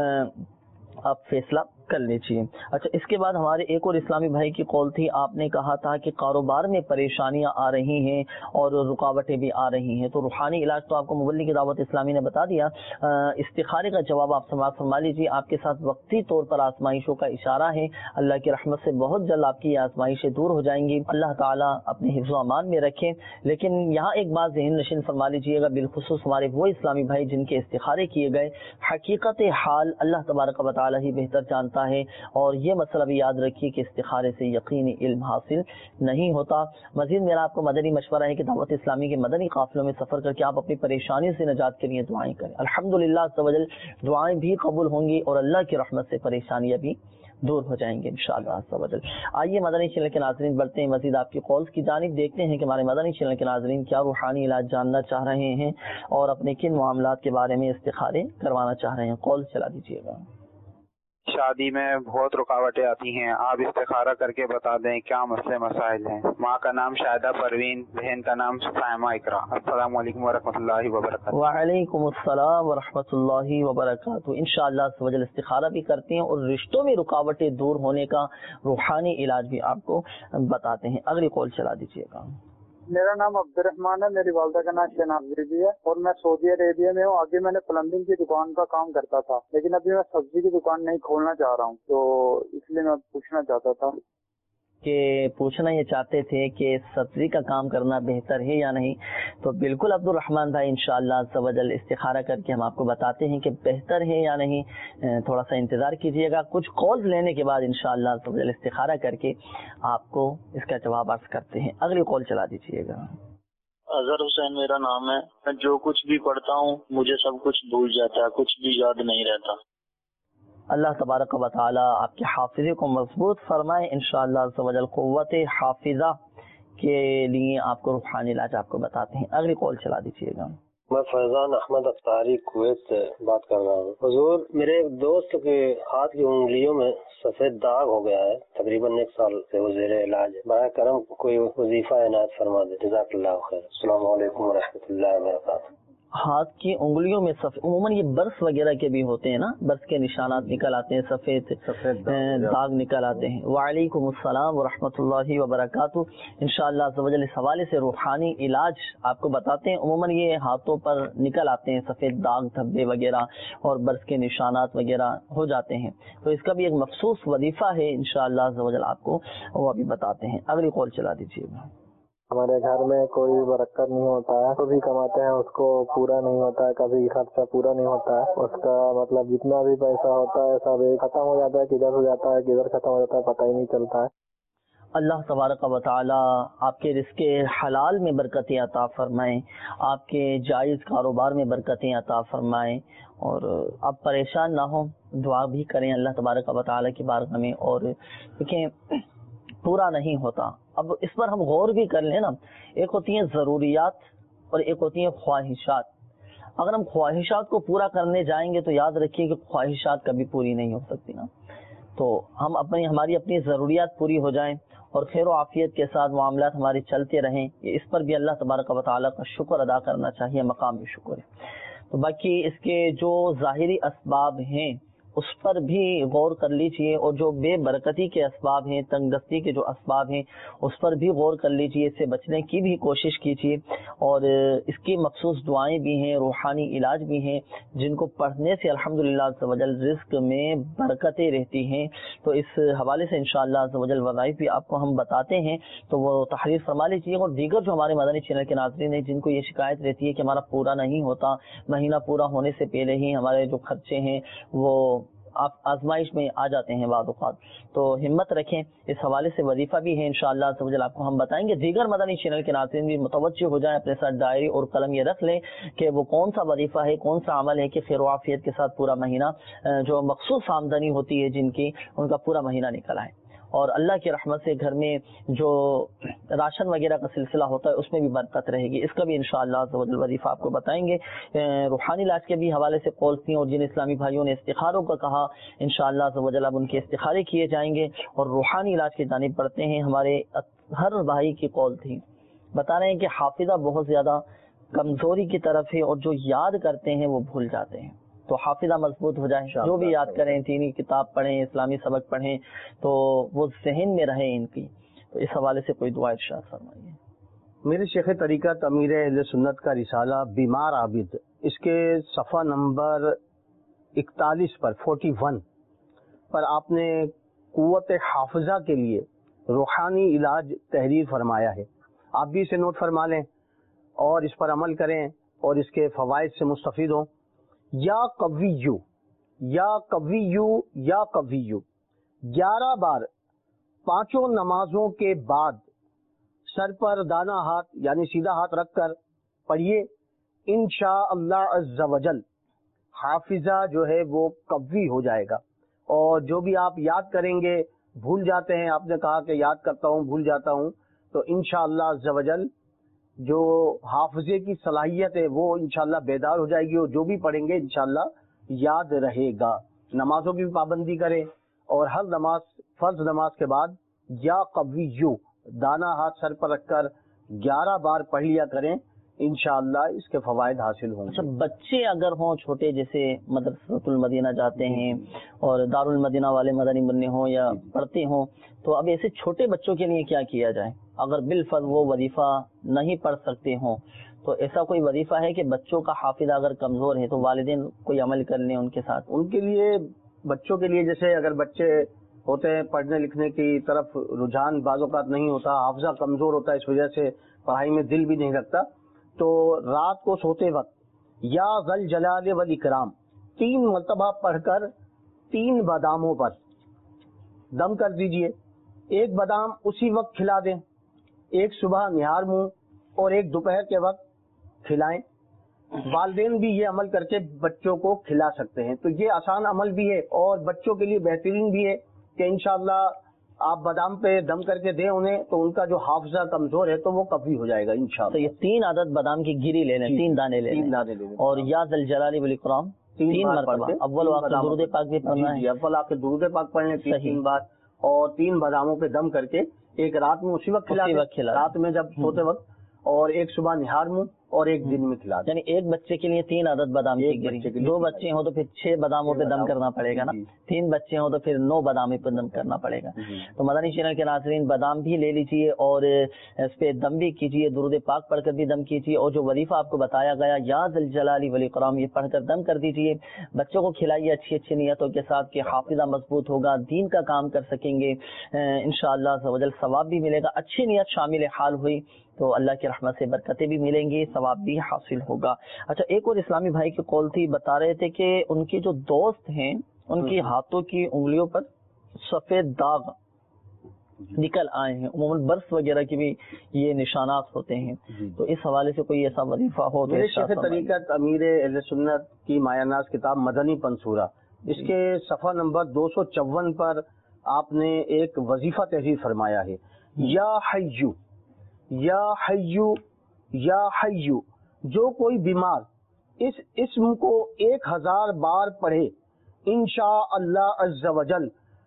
آپ فیصلہ کر لیجیے۔ اچھا اس کے بعد ہمارے ایک اور اسلامی بھائی کی قول تھی، آپ نے کہا تھا کہ کاروبار میں پریشانیاں آ رہی ہیں اور رکاوٹیں بھی آ رہی ہیں، تو روحانی علاج تو آپ کو مبلغ کی دعوت اسلامی نے بتا دیا۔ استخارے کا جواب آپ سماعت فرما لیجیے۔ آپ کے ساتھ وقتی طور پر آزمائشوں کا اشارہ ہے، اللہ کی رحمت سے بہت جلد آپ کی آزمائشیں دور ہو جائیں گی، اللہ تعالیٰ اپنے حفظ و امان میں رکھیں۔ لیکن یہاں ایک بات ذہن نشین فرما لیجیے گا، بالخصوص ہمارے وہ اسلامی بھائی جن کے استخارے کیے گئے، حقیقت حال اللہ تبارک و تعالیٰ ہی بہتر جانتا ہے، اور یہ مسئلہ بھی یاد رکھیے کہ استخارے سے یقینی علم حاصل نہیں ہوتا۔ مزید میرا آپ کو مدنی مشورہ ہے کہ دعوت اسلامی کے مدنی قافلوں میں سفر کر کے آپ اپنی پریشانی سے نجات کے لیے دعائیں کریں، الحمدللہ عز و جل دعائیں بھی قبول ہوں گی اور اللہ کی رحمت سے پریشانیاں بھی دور ہو جائیں گے انشاءاللہ عز و جل۔ آئیے مدنی چینل کے ناظرین بڑھتے ہیں مزید آپ کی قولز کی جانب، دیکھتے ہیں کہ ہمارے مدنی چینل کے ناظرین کیا روحانی علاج جاننا چاہ رہے ہیں اور اپنے کن معاملات کے بارے میں استخارے کروانا چاہ رہے ہیں۔ قول چلا دیجیے گا۔ شادی میں بہت رکاوٹیں آتی ہیں، آپ استخارہ کر کے بتا دیں کیا مسئلے مسائل ہیں۔ ماں کا نام شاہدہ پروین، بہن کا نام سائمہ اقرا۔ السلام علیکم ورحمۃ اللہ وبرکاتہ۔ وعلیکم السلام ورحمۃ اللہ وبرکاتہ۔ انشاءاللہ عز و جل استخارہ بھی کرتے ہیں اور رشتوں میں رکاوٹیں دور ہونے کا روحانی علاج بھی آپ کو بتاتے ہیں۔ اگلی قول چلا دیجیے گا۔ میرا نام عبد الرحمان ہے، میری والدہ کا نام شہناز بیبی ہے اور میں سعودی عربیہ میں ہوں۔ آگے میں نے پلمبنگ کی دکان کا کام کرتا تھا، لیکن ابھی میں سبزی کی دکان نہیں کھولنا چاہ رہا ہوں، تو اس لیے میں پوچھنا چاہتا تھا کہ پوچھنا یہ چاہتے تھے کہ سبزی کا کام کرنا بہتر ہے یا نہیں، تو بالکل عبد الرحمان بھائی انشاءاللہ عز و جل استخارہ کر کے ہم آپ کو بتاتے ہیں کہ بہتر ہے یا نہیں، تھوڑا سا انتظار کیجیے گا، کچھ کالز لینے کے بعد انشاءاللہ عز و جل استخارہ کر کے آپ کو اس کا جواب عرض کرتے ہیں۔ اگلی کال چلا دیجیے گا۔ اظہر حسین میرا نام ہے، میں جو کچھ بھی پڑھتا ہوں مجھے سب کچھ بھول جاتا ہے، کچھ بھی یاد نہیں رہتا۔ اللہ تبارک و تعالی آپ کے حافظے کو مضبوط فرمائے، انشاءاللہ عز و جل قوت حافظہ کے لیے آپ کو روحانی علاج آپ کو بتاتے ہیں۔ اگلی کال چلا دیجیے گا۔ میں فیضان احمد افطاری کویت سے بات کر رہا ہوں۔ حضور میرے ایک دوست کے ہاتھ کی انگلیوں میں سفید داغ ہو گیا ہے، تقریباً ایک سال سے وہ زیر علاج ہے، براہ کرم کوئی وظیفہ عنایت فرما دے، جزاک اللہ خیر۔ السلام علیکم ورحمۃ اللہ وبرکاتہ۔ ہاتھ کی انگلیوں میں سفید، عموماً یہ برس وغیرہ کے بھی ہوتے ہیں نا، برس کے نشانات نکل آتے ہیں، سفید داغ نکل آتے ہیں۔ وعلیکم السلام ورحمۃ اللہ وبرکاتہ۔ انشاءاللہ عز و جل اس حوالے سے روحانی علاج آپ کو بتاتے ہیں۔ عموماً یہ ہاتھوں پر نکل آتے ہیں سفید داغ دھبے وغیرہ اور برس کے نشانات وغیرہ ہو جاتے ہیں، تو اس کا بھی ایک مخصوص وظیفہ ہے انشاءاللہ عز و جل آپ کو وہ ابھی بتاتے ہیں۔ اگلی کال چلا دیجیے گا۔ ہمارے گھر میں کوئی برکت نہیں ہوتا ہے، جو بھی کماتے ہیں اس کو پورا نہیں ہوتا ہے، کبھی خرچہ پورا نہیں ہوتا ہے، اس کا مطلب جتنا بھی پیسہ ہوتا ہے سب ختم ہو جاتا ہے، کدھر ہو جاتا ہے کدھر ختم ہو جاتا ہے پتہ ہی نہیں چلتا ہے۔ اللہ تبارک و تعالی آپ کے رزق حلال میں برکتیں عطا فرمائیں، آپ کے جائز کاروبار میں برکتیں عطا فرمائیں، اور آپ پریشان نہ ہوں، دعا بھی کریں اللہ تبارک و تعالی کی بارگاہ میں۔ اور دیکھیں پورا نہیں ہوتا، اب اس پر ہم غور بھی کر لیں نا، ایک ہوتی ہیں ضروریات اور ایک ہوتی ہیں خواہشات۔ اگر ہم خواہشات کو پورا کرنے جائیں گے تو یاد رکھیے کہ خواہشات کبھی پوری نہیں ہو سکتی نا، تو ہم اپنی ہماری اپنی ضروریات پوری ہو جائیں اور خیر و عافیت کے ساتھ معاملات ہمارے چلتے رہیں، اس پر بھی اللہ تبارک و تعالیٰ کا شکر ادا کرنا چاہیے، مقام بھی شکر ہے۔ تو باقی اس کے جو ظاہری اسباب ہیں اس پر بھی غور کر لیجئے، اور جو بے برکتی کے اسباب ہیں، تنگ دستی کے جو اسباب ہیں اس پر بھی غور کر لیجئے، اس سے بچنے کی بھی کوشش کیجئے، اور اس کی مخصوص دعائیں بھی ہیں، روحانی علاج بھی ہیں جن کو پڑھنے سے الحمدللہ عز و جل رزق میں برکتیں رہتی ہیں۔ تو اس حوالے سے انشاءاللہ عز و جل وظائف بھی آپ کو ہم بتاتے ہیں، تو وہ تحریر فرما لیجئے۔ اور دیگر جو ہمارے مدنی چینل کے ناظرین ہیں جن کو یہ شکایت رہتی ہے کہ ہمارا پورا نہیں ہوتا، مہینہ پورا ہونے سے پہلے ہی ہمارے جو خرچے ہیں وہ آپ آزمائش میں آ جاتے ہیں بعض اوقات، تو ہمت رکھیں، اس حوالے سے وظیفہ بھی ہے انشاءاللہ عز و جل آپ کو ہم بتائیں گے۔ دیگر مدنی چینل کے ناظرین بھی متوجہ ہو جائیں، اپنے ساتھ ڈائری اور قلم یہ رکھ لیں کہ وہ کون سا وظیفہ ہے، کون سا عمل ہے کہ خیر و عافیت کے ساتھ پورا مہینہ جو مخصوص آمدنی ہوتی ہے جن کی، ان کا پورا مہینہ نکل آئے، اور اللہ کی رحمت سے گھر میں جو راشن وغیرہ کا سلسلہ ہوتا ہے اس میں بھی برکت رہے گی، اس کا بھی انشاءاللہ عز و جل وظیفہ آپ کو بتائیں گے۔ روحانی علاج کے بھی حوالے سے قول تھی، اور جن اسلامی بھائیوں نے استخاروں کا کہا انشاءاللہ عز و جل اب ان کے استخارے کیے جائیں گے، اور روحانی علاج کی جانب بڑھتے ہیں۔ ہمارے ہر بھائی کی قول تھی، بتا رہے ہیں کہ حافظہ بہت زیادہ کمزوری کی طرف ہے، اور جو یاد کرتے ہیں وہ بھول جاتے ہیں، تو حافظہ مضبوط ہو جائے، جو بھی یاد کریں، دینی کتاب پڑھیں، اسلامی سبق پڑھیں، تو وہ ذہن میں رہے ان کی۔ تو اس حوالے سے کوئی دعا ارشاد فرمائیے۔ میرے شیخ طریقت امیر اہل سنت کا رسالہ بیمار عابد، اس کے صفحہ نمبر اکتالیس پر فورٹی ون پر آپ نے قوت حافظہ کے لیے روحانی علاج تحریر فرمایا ہے، آپ بھی اسے نوٹ فرما لیں اور اس پر عمل کریں اور اس کے فوائد سے مستفید ہوں۔ یا قویو یا قویو یا قویو گیارہ بار پانچوں نمازوں کے بعد سر پر دانا ہاتھ یعنی سیدھا ہاتھ رکھ کر پڑھیے، انشاء اللہ عز و جل حافظہ جو ہے وہ قوی ہو جائے گا، اور جو بھی آپ یاد کریں گے بھول جاتے ہیں، آپ نے کہا کہ یاد کرتا ہوں بھول جاتا ہوں، تو انشاء اللہ عز و جل جو حافظے کی صلاحیت ہے وہ انشاءاللہ بیدار ہو جائے گی، اور جو بھی پڑھیں گے انشاءاللہ یاد رہے گا۔ نمازوں کی بھی پابندی کریں، اور ہر نماز فرض نماز کے بعد یا قویو دانا ہاتھ سر پر رکھ کر گیارہ بار پڑھ لیا کریں، انشاءاللہ اس کے فوائد حاصل ہوں گے۔ اچھا، بچے اگر ہوں چھوٹے، جیسے مدرسۃ المدینہ جاتے ہیں اور دار المدینہ والے مدنی بننے ہوں یا پڑھتے ہوں، تو اب ایسے چھوٹے بچوں کے لیے کیا کیا جائے؟ اگر بالفرض وہ وظیفہ نہیں پڑھ سکتے ہوں تو ایسا کوئی وظیفہ ہے کہ بچوں کا حافظہ اگر کمزور ہے تو والدین کوئی عمل کر لیں ان کے ساتھ؟ ان کے لیے، بچوں کے لیے، جیسے اگر بچے ہوتے ہیں پڑھنے لکھنے کی طرف رجحان بعض اوقات نہیں ہوتا، حافظہ کمزور ہوتا ہے، اس وجہ سے پڑھائی میں دل بھی نہیں لگتا، تو رات کو سوتے وقت یا ذل جلال والاکرام تین مرتبہ پڑھ کر تین باداموں پر دم کر دیجئے، ایک بادام اسی وقت کھلا دیں، ایک صبح نہار منہ اور ایک دوپہر کے وقت کھلائیں۔ والدین بھی یہ عمل کر کے بچوں کو کھلا سکتے ہیں، تو یہ آسان عمل بھی ہے اور بچوں کے لیے بہترین بھی ہے کہ انشاءاللہ آپ بادام پہ دم کر کے دیں انہیں، تو ان کا جو حافظہ کمزور ہے تو وہ قوی ہو جائے گا انشاءاللہ۔ تو یہ تین عدد بادام کی گری لے لیں، تین دانے لے لیں، اور یا ذل جلال والاکرام تین مرتبہ، اول آخر درود پاک بھی پڑھنا ہے، اول آخر درود پاک پڑھ لیں تین بار، اور تین باداموں پہ دم کر کے ایک رات میں اسی وقت کھلا، رات میں جب سوتے وقت، اور ایک صبح نہار منہ اور ایک دن میں کھلا، یعنی ایک بچے کے لیے تین عدد بادام کی گری، دو بچے ہوں تو پھر چھ باداموں پہ دم کرنا پڑے گا نا، تین بچے ہوں تو پھر نو باداموں پہ دم کرنا پڑے گا۔ تو مدنی چینل کے ناظرین بادام بھی لے لیجئے اور اس پہ دم بھی کیجئے، درود پاک پڑھ کر بھی دم کیجئے، اور جو وظیفہ آپ کو بتایا گیا یا ذل جلال والاکرام یہ پڑھ کر دم کر دیجئے۔ بچوں کو کھلائیے اچھی اچھی نیتوں کے ساتھ کہ حافظہ مضبوط ہوگا، دین کا کام کر سکیں گے، انشاءاللہ عز و جل ثواب بھی ملے گا۔ اچھی نیت شامل حال ہوئی تو اللہ کی رحمت سے برکتیں بھی ملیں گی، ثواب بھی حاصل ہوگا۔ اچھا، ایک اور اسلامی بھائی کی قول تھی، بتا رہے تھے کہ ان کے جو دوست ہیں ان کی ہاتھوں کی انگلیوں پر سفید داغ نکل آئے ہیں. عموماً برس وغیرہ کی بھی یہ نشانات ہوتے ہیں, تو اس حوالے سے کوئی ایسا وظیفہ ہو تو شیخ طریقت امیر اہل سنت کی مایہ ناز کتاب مدنی پنصورہ, اس کے صفحہ نمبر دو سو چون پر آپ نے ایک وظیفہ تحریر فرمایا ہے, یا حیو یا حیو یا حیو, جو کوئی بیمار اس اسم کو ایک ہزار بار پڑھے انشاء اللہ عز و جل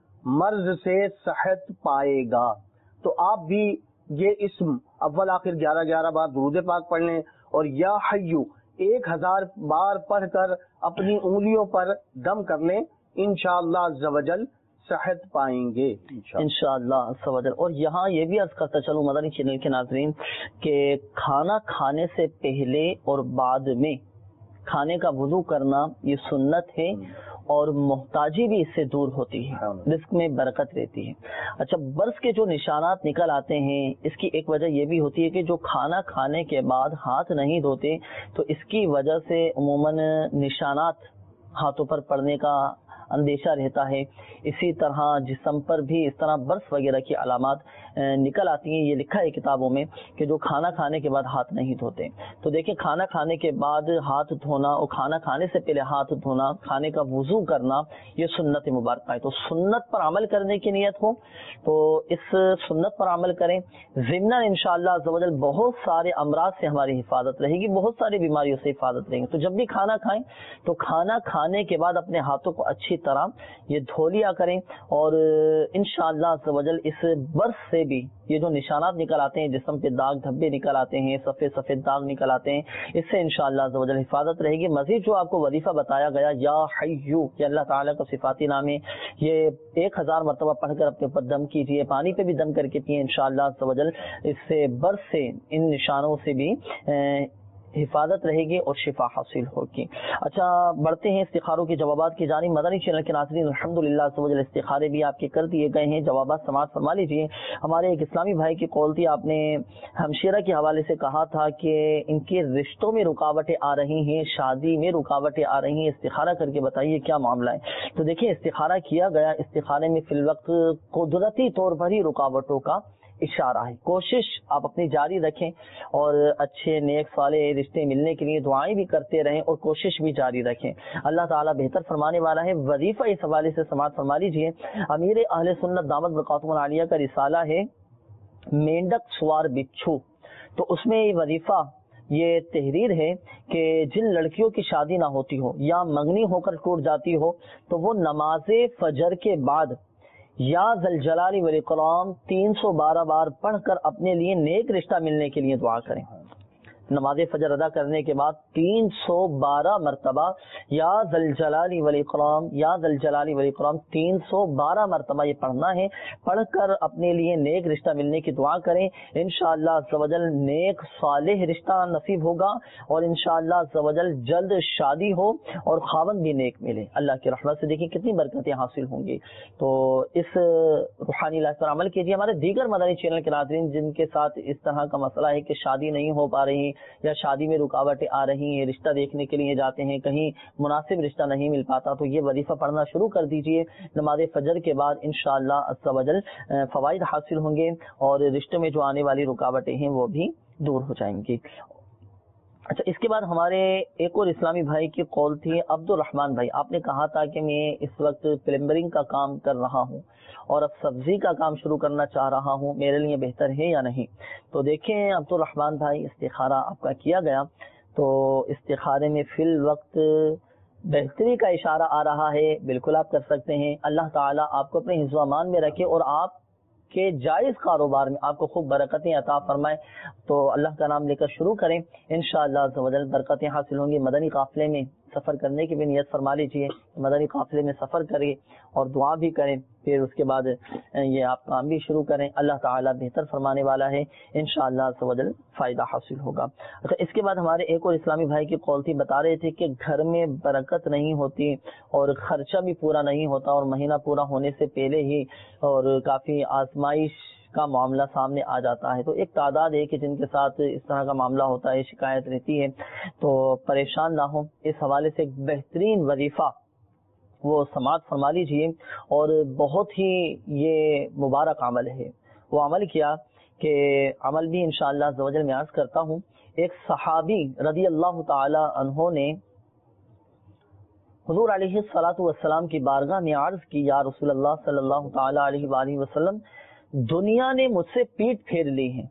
مرض سے صحت پائے گا. تو آپ بھی یہ اسم اول آخر گیارہ گیارہ بار درود پاک پڑھ لیں, اور یا حیو ایک ہزار بار پڑھ کر اپنی انگلیوں پر دم کر لیں, انشاءاللہ عز و جل صحت پائیں گے انشاءاللہ عز و جل. اور یہاں یہ بھی عرض کرتا چلوں مدنی چینل کے ناظرین کہ کھانا کھانے سے پہلے اور بعد میں کھانے کا وضو کرنا یہ سنت ہے, اور محتاجی بھی اس سے دور ہوتی ہے, رزق میں برکت رہتی ہے. اچھا, برس کے جو نشانات نکل آتے ہیں اس کی ایک وجہ یہ بھی ہوتی ہے کہ جو کھانا کھانے کے بعد ہاتھ نہیں دھوتے, تو اس کی وجہ سے عموماً نشانات ہاتھوں پر پڑنے کا اندیشہ رہتا ہے. اسی طرح جسم پر بھی اس طرح برس وغیرہ کی علامات نکل آتی ہیں. یہ لکھا ہے کتابوں میں کہ جو کھانا کھانے کے بعد ہاتھ نہیں دھوتے, تو دیکھیں کھانا کھانے کے بعد ہاتھ دھونا اور کھانا کھانے سے پہلے ہاتھ دھونا, کھانے کا وضو کرنا, یہ سنت مبارکہ ہے. تو سنت پر عمل کرنے کی نیت ہو تو اس سنت پر عمل کریں. ضمناً انشاءاللہ عز و جل بہت سارے امراض سے ہماری حفاظت رہے گی, بہت ساری بیماریوں سے حفاظت رہے گی. تو جب بھی کھانا کھائیں تو کھانا کھانے کے بعد اپنے ہاتھوں کو اچھی طرح یہ دھو لیا کریں, اور انشاءاللہ عز و جل اس برس سے بھی یہ جو نشانات نکل آتے ہیں, جسم پہ داغ دھبے نکل آتے ہیں, سفید سفید داغ نکل آتے ہیں, اس سے انشاءاللہ عز و جل حفاظت رہے گی. مزید جو آپ کو وظیفہ بتایا گیا یا حیو, کہ اللہ تعالیٰ کا صفاتی نام ہے, یہ ایک ہزار مرتبہ پڑھ کر اپنے اوپر دم کیجیے, پانی پہ بھی دم کر کے پیئے, انشاءاللہ عز و جل اس سے برس سے ان نشانوں سے بھی حفاظت رہے گی اور شفا حاصل ہوگی. اچھا, بڑھتے ہیں استخاروں کے جوابات کی جانب. مدنی چینل کے ناظرین الحمدللہ عز و جل استخارے بھی آپ کے کر دیے گئے ہیں, جوابات سماعت فرما لیجیے. ہمارے ایک اسلامی بھائی کی کال تھی, آپ نے ہمشیرہ کے حوالے سے کہا تھا کہ ان کے رشتوں میں رکاوٹیں آ رہی ہیں, شادی میں رکاوٹیں آ رہی ہیں, استخارہ کر کے بتائیے کیا معاملہ ہے. تو دیکھیں استخارہ کیا گیا, استخارے میں فی الوقت قدرتی طور پر ہی رکاوٹوں کا اشارہ ہے. کوشش آپ اپنی جاری رکھیں اور اچھے نیک صالح رشتے ملنے کے لیے دعائیں بھی کرتے رہیں اور کوشش بھی جاری رکھیں. اللہ تعالیٰ بہتر فرمانے والا ہے. وظیفہ اس حوالے سے سماعت فرما لیجیے. امیر اہل سنت دامت برکاتہم العالیہ کا رسالہ ہے مینڈک سوار بچھو, تو اس میں یہ وظیفہ یہ تحریر ہے کہ جن لڑکیوں کی شادی نہ ہوتی ہو یا منگنی ہو کر ٹوٹ جاتی ہو تو وہ نماز فجر کے بعد یا ذل جلال والاکرام تین سو بارہ بار پڑھ کر اپنے لیے نیک رشتہ ملنے کے لیے دعا کریں. نماز فجر ادا کرنے کے بعد تین سو بارہ مرتبہ یا ذل جلال والاکرام یا ذل جلال والاکرام تین سو بارہ مرتبہ یہ پڑھنا ہے. پڑھ کر اپنے لیے نیک رشتہ ملنے کی دعا کریں. انشاءاللہ عز و جل نیک صالح رشتہ نصیب ہوگا اور انشاءاللہ عز و جل جلد شادی ہو اور خاوند بھی نیک ملے. اللہ کی رحمت سے دیکھیں کتنی برکتیں حاصل ہوں گی. تو اس روحانی لائف پر عمل کیجیے. ہمارے دیگر مدنی چینل کے ناظرین جن کے ساتھ اس طرح کا مسئلہ ہے کہ شادی نہیں ہو پا رہی یا شادی میں رکاوٹیں آ رہی ہیں, رشتہ دیکھنے کے لیے جاتے ہیں, کہیں مناسب رشتہ نہیں مل پاتا, تو یہ وظیفہ پڑھنا شروع کر دیجئے. نماز فجر کے بعد انشاءاللہ عز و جل فوائد حاصل ہوں گے اور رشتوں میں جو آنے والی رکاوٹیں ہیں وہ بھی دور ہو جائیں گی. اچھا, اس کے بعد ہمارے ایک اور اسلامی بھائی کی کال تھی, عبد الرحمان بھائی. آپ نے کہا تھا کہ میں اس وقت پلمبرنگ کا کام کر رہا ہوں اور اب سبزی کا کام شروع کرنا چاہ رہا ہوں, میرے لیے بہتر ہے یا نہیں؟ تو دیکھیں عبد الرحمان بھائی, استخارہ آپ کا کیا گیا تو استخارے میں فی الوقت بہتری کا اشارہ آ رہا ہے. بالکل آپ کر سکتے ہیں. اللہ تعالیٰ آپ کو اپنے حفظ و امان میں رکھے اور آپ کے جائز کاروبار میں آپ کو خوب برکتیں عطا فرمائے. تو اللہ کا نام لے کر شروع کریں, انشاءاللہ عز و جل برکتیں حاصل ہوں گی. مدنی قافلے میں سفر کرنے کی بھی نیت فرما لیجیے. مدنی قافلے میں سفر کریں اور دعا بھی کریں, پھر اس کے بعد یہ آپ کام بھی شروع کریں. اللہ تعالیٰ بہتر فرمانے والا ہے, انشاءاللہ عز و جل فائدہ حاصل ہوگا. اچھا, اس کے بعد ہمارے ایک اور اسلامی بھائی کی کال تھی, بتا رہے تھے کہ گھر میں برکت نہیں ہوتی اور خرچہ بھی پورا نہیں ہوتا اور مہینہ پورا ہونے سے پہلے ہی اور کافی آزمائش کا معاملہ سامنے آ جاتا ہے. تو ایک تعداد ہے کہ جن کے ساتھ اس طرح کا معاملہ ہوتا ہے, شکایت رہتی ہے, تو پریشان نہ ہو. اس حوالے سے ایک بہترین وظیفہ وہ سماعت فرما لیجیے اور بہت ہی یہ مبارک عمل ہے. وہ عمل کیا کہ عمل بھی انشاءاللہ عز و جل میں عرض کرتا ہوں. ایک صحابی رضی اللہ تعالی عنہ نے حضور علیہ الصلوۃ والسلام کی بارگاہ میں عرض کی یا رسول اللہ صلی اللہ تعالی علیہ وآلہ وسلم دنیا نے مجھ سے پیٹ پھیر لی ہے.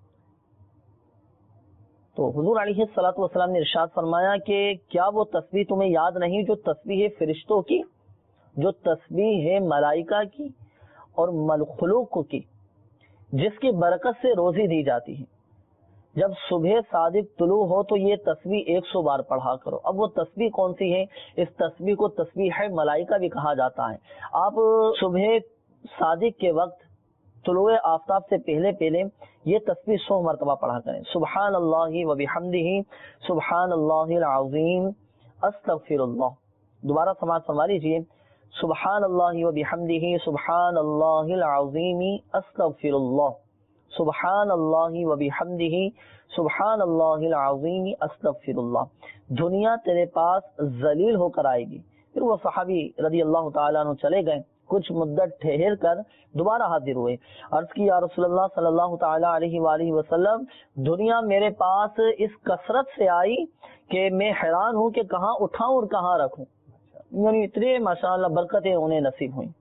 تو حضور علیہ الصلوۃ والسلام نے ارشاد فرمایا کہ کیا وہ تسبیح تمہیں یاد نہیں جو تسبیح ہے فرشتوں کی, جو تسبیح ہے ملائکہ کی اور مخلوق کی, جس کی برکت سے روزی دی جاتی ہے. جب صبح صادق طلوع ہو تو یہ تسبیح ایک سو بار پڑھا کرو. اب وہ تسبیح کون سی ہے؟ اس تسبیح کو تسبیح ہے ملائکہ بھی کہا جاتا ہے. آپ صبح صادق کے وقت طلوع آفتاب سے پہلے پہلے یہ تسبیح سو مرتبہ پڑھا کریں. سبحان اللہ و بحمدہ سبحان اللہ العظیم استغفر اللہ. دوبارہ سماعت فرما لیجیے. سبحان اللہ و بحمدہ سبحان اللہ العظیم استغفر اللہ. سبحان اللہ و بحمدہ سبحان اللہ العظیم استغفر اللہ. دنیا تیرے پاس ذلیل ہو کر آئے گی. پھر وہ صحابی رضی اللہ تعالیٰ عنہ چلے گئے. کچھ مدت ٹھہر کر دوبارہ حاضر ہوئے. عرض کی یا رسول اللہ صلی اللہ تعالی علیہ وآلہ وسلم دنیا میرے پاس اس کثرت سے آئی کہ میں حیران ہوں کہ کہاں اٹھاؤں اور کہاں رکھوں. یعنی اتنے ماشاءاللہ برکتیں انہیں نصیب ہوئیں.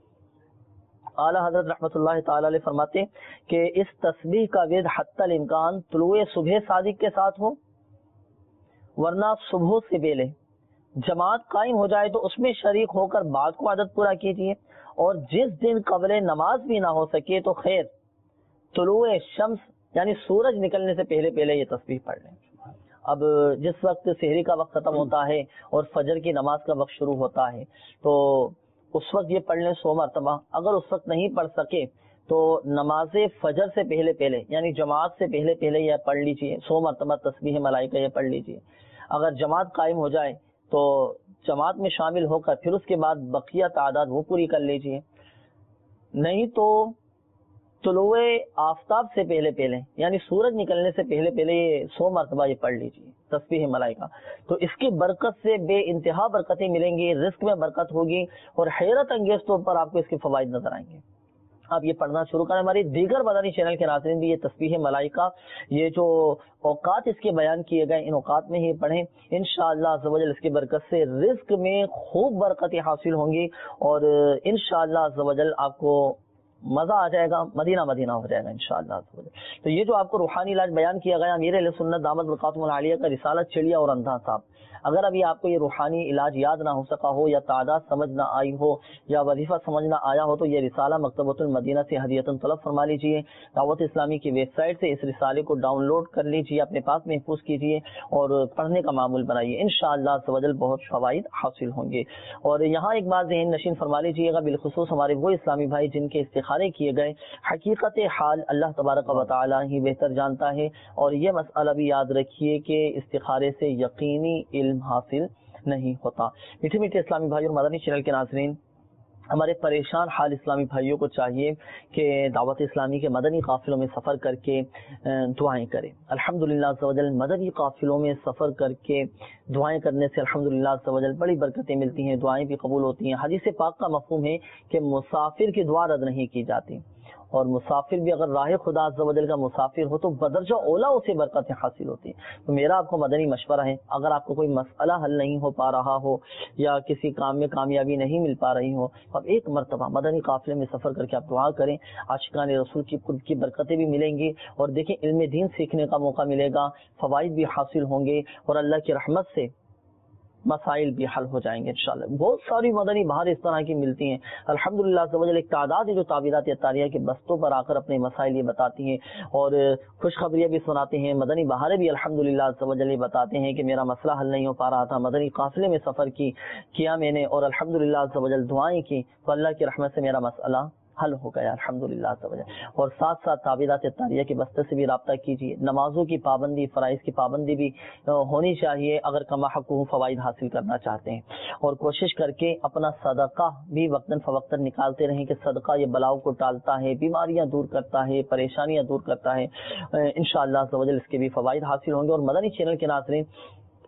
اعلیٰ حضرت رحمۃ اللہ تعالی علیہ فرماتے کہ اس تسبیح کا ورد حتی الامکان طلوع صبح صادق کے ساتھ ہو, ورنہ صبح سے پہلے جماعت قائم ہو جائے تو اس میں شریک ہو کر بعد کو عادت پورا کیجیے. اور جس دن قبل نماز بھی نہ ہو سکے تو خیر طلوع شمس یعنی سورج نکلنے سے پہلے پہلے یہ تسبیح پڑھ لیں. اب جس وقت سحری کا وقت ختم ہوتا ہے اور فجر کی نماز کا وقت شروع ہوتا ہے تو اس وقت یہ پڑھ لیں سو مرتبہ. اگر اس وقت نہیں پڑھ سکے تو نماز فجر سے پہلے پہلے یعنی جماعت سے پہلے پہلے یہ پڑھ لیجیے سو مرتبہ تسبیح ملائکہ یہ پڑھ لیجیے. اگر جماعت قائم ہو جائے تو جماعت میں شامل ہو کر پھر اس کے بعد بقیہ تعداد وہ پوری کر لیجیے. نہیں تو طلوع آفتاب سے پہلے پہلے یعنی سورج نکلنے سے پہلے پہلے یہ سو مرتبہ یہ پڑھ لیجیے تسبیح ملائکہ. تو اس کی برکت سے بے انتہا برکتیں ملیں گی, رزق میں برکت ہوگی اور حیرت انگیز طور پر آپ کو اس کے فوائد نظر آئیں گے. آپ یہ پڑھنا شروع کریں. ہماری دیگر مدنی چینل کے ناظرین بھی یہ تسبیح ملائکہ یہ جو اوقات اس کے بیان کیے گئے ان اوقات میں ہی پڑھیں. انشاءاللہ عز و جل اس کی برکت سے رزق میں خوب برکتیں حاصل ہوں گی اور انشاءاللہ عز و جل آپ کو مزہ آ جائے گا, مدینہ مدینہ ہو جائے گا انشاءاللہ عز و جل. تو یہ جو آپ کو روحانی علاج بیان کیا گیا امیر اہل سنت دامت برکاتہم العالیہ کا رسالہ چڑیا اور اندھا صاحب, اگر ابھی آپ کو یہ روحانی علاج یاد نہ ہو سکا ہو یا تعداد سمجھ نہ آئی ہو یا وظیفہ سمجھ نہ آیا ہو تو یہ رسالہ مکتبۃ المدینہ سے ہدیۃً طلب فرما لیجیے. دعوت اسلامی کی ویب سائٹ سے اس رسالے کو ڈاؤن لوڈ کر لیجیے, اپنے پاس محفوظ کیجیے اور پڑھنے کا معمول بنائیے. انشاءاللہ عز و جل بہت فوائد حاصل ہوں گے. اور یہاں ایک بات ذہن نشین فرما لیجیے گا, بالخصوص ہمارے وہ اسلامی بھائی جن کے استخارے کیے گئے, حقیقت حال اللہ تبارک و تعالی ہی بہتر جانتا ہے. اور یہ مسئلہ بھی یاد رکھیے کہ استخارے سے یقینی علم حاصل نہیں ہوتا. میٹھے میٹھے اسلامی بھائی اور مدنی چینل کے ناظرین, ہمارے پریشان حال اسلامی بھائیوں کو چاہیے کہ دعوت اسلامی کے مدنی قافلوں میں سفر کر کے دعائیں کریں. الحمدللہ عز و جل مدنی قافلوں میں سفر کر کے دعائیں کرنے سے الحمدللہ عز و جل بڑی برکتیں ملتی ہیں, دعائیں بھی قبول ہوتی ہیں. حدیث پاک کا مفہوم ہے کہ مسافر کی دعا رد نہیں کی جاتی, اور مسافر بھی اگر راہ خدا عز و جل کا مسافر ہو تو بدرجہ اولا اسے برکتیں حاصل ہوتی ہیں. تو میرا آپ کو مدنی مشورہ ہے, اگر آپ کو کوئی مسئلہ حل نہیں ہو پا رہا ہو یا کسی کام میں کامیابی نہیں مل پا رہی ہو تو آپ ایک مرتبہ مدنی قافلے میں سفر کر کے آپ دعا کریں. عاشقان رسول کی قرب کی برکتیں بھی ملیں گی اور دیکھیں علم دین سیکھنے کا موقع ملے گا, فوائد بھی حاصل ہوں گے اور اللہ کی رحمت سے مسائل بھی حل ہو جائیں گے انشاءاللہ. بہت ساری مدنی بہار اس طرح کی ملتی ہیں الحمدللہ عز و جل. ایک تعداد ہے جو تعبیرات اطاریہ کے بستوں پر آ کر اپنے مسائل یہ بتاتی ہیں اور خوشخبریاں بھی سناتے ہیں. مدنی بہاریں بھی الحمدللہ عز و جل بتاتے ہیں کہ میرا مسئلہ حل نہیں ہو پا رہا تھا, مدنی قافلے میں سفر کی کیا میں نے اور الحمدللہ عز و جل دعائیں کی تو اللہ کی رحمت سے میرا مسئلہ حل ہو گیا الحمدللہ عز و جل. اور ساتھ ساتھ تعبیرات اطاریہ کے بستے سے بھی رابطہ کیجیے. نمازوں کی پابندی, فرائض کی پابندی بھی ہونی چاہیے اگر کما حق فوائد حاصل کرنا چاہتے ہیں. اور کوشش کر کے اپنا صدقہ بھی وقتاً فوقتاً نکالتے رہیں کہ صدقہ یہ بلاؤں کو ٹالتا ہے, بیماریاں دور کرتا ہے, پریشانیاں دور کرتا ہے. انشاءاللہ عز و جل اس کے بھی فوائد حاصل ہوں گے. اور مدنی چینل کے ناظرین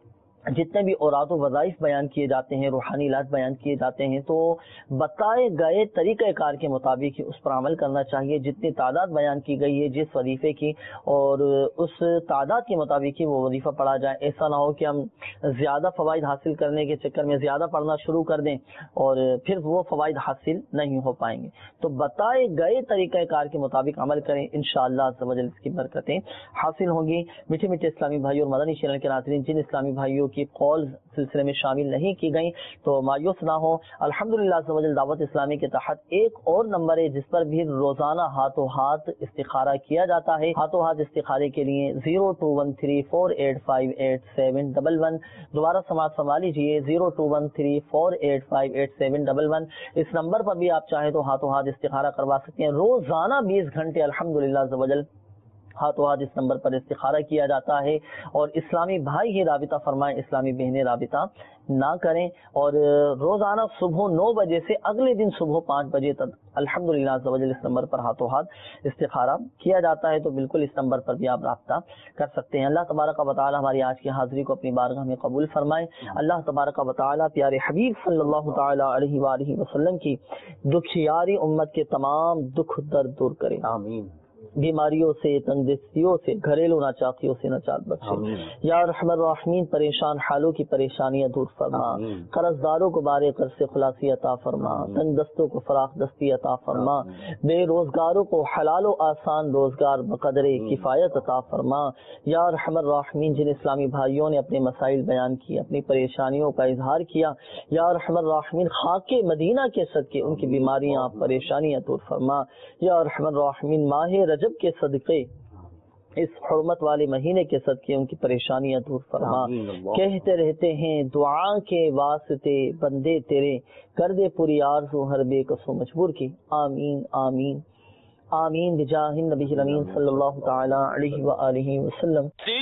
جتنے بھی اوراد و وظائف بیان کیے جاتے ہیں، روحانی علاد بیان کیے جاتے ہیں، تو بتائے گئے طریقہ کار کے مطابق ہی اس پر عمل کرنا چاہیے. جتنی تعداد بیان کی گئی ہے جس وظیفے کی، اور اس تعداد کے مطابق ہی وہ وظیفہ پڑھا جائے. ایسا نہ ہو کہ ہم زیادہ فوائد حاصل کرنے کے چکر میں زیادہ پڑھنا شروع کر دیں اور پھر وہ فوائد حاصل نہیں ہو پائیں گے. تو بتائے گئے طریقہ کار کے مطابق عمل کریں، انشاءاللہ عز و جل اس کی برکتیں حاصل ہوں گی. میٹھے میٹھے اسلامی بھائی اور مدنی چینل کے ناظرین، جن اسلامی بھائیوں کی قول سلسلے میں شامل نہیں کی گئی تو مایوس نہ ہو. الحمدللہ عز و جل دعوت اسلامی کے تحت ایک اور نمبر ہے جس پر بھی روزانہ ہاتھوں ہاتھ استخارہ کیا جاتا ہے. ہاتھوں ہاتھ استخارے کے لیے zero two one three four eight five eight seven double one, دوبارہ سماعت فرما لیجیے zero two one three four eight five eight seven double one. اس نمبر پر بھی آپ چاہیں تو ہاتھوں ہاتھ استخارہ کروا سکتے ہیں. روزانہ بیس گھنٹے الحمدللہ عز و جل ہاتھوں ہاتھ اس نمبر پر استخارہ کیا جاتا ہے. اور اسلامی بھائی ہی رابطہ فرمائیں، اسلامی بہنیں رابطہ نہ کریں. اور روزانہ صبح نو بجے سے اگلے دن صبح پانچ بجے تک الحمدللہ عز و جل اس نمبر پر ہاتھوں ہاتھ استخارہ کیا جاتا ہے. تو بالکل اس نمبر پر بھی آپ رابطہ کر سکتے ہیں. اللہ تبارک و تعالی ہماری آج کی حاضری کو اپنی بارگاہ میں قبول فرمائے. اللہ تبارک و تعالی پیارے حبیب صلی اللہ تعالی علیہ وآلہ وسلم کی دکھیاری امت کے تمام دکھ درد دور کرے. آمین. بیماریوں سے، تندرستیوں سے، گھریلو ناچاکیوں سے نجات بخشے. یا ارحم الراحمین پریشان حالوں کی پریشانیاں دور فرما. قرض داروں کو بارے قرض سے خلاصی عطا فرما. تنگ دستوں کو فراخ دستی عطا فرما. بے روزگاروں کو حلال و آسان روزگار بقدر کفایت عطا فرما. یا ارحم الراحمین جن اسلامی بھائیوں نے اپنے مسائل بیان کیے، اپنی پریشانیوں کا اظہار کیا، یا ارحم الراحمین خاک مدینہ کے صدقے ان کی بیماریاں پریشانیاں دور فرما. یا ارحم الراحمین ماہ رجب کے صدقے اس حرمت والے مہینے کے صدقے ان کی پریشانیاں دور فرما. کہتے رہتے ہیں دعا کے واسطے بندے تیرے، کر دے پوری آرزو ہر بے کسو مجبور کی. آمین آمین آمین بجاہ النبی الامین صلی اللہ تعالی علیہ وآلہ وسلم.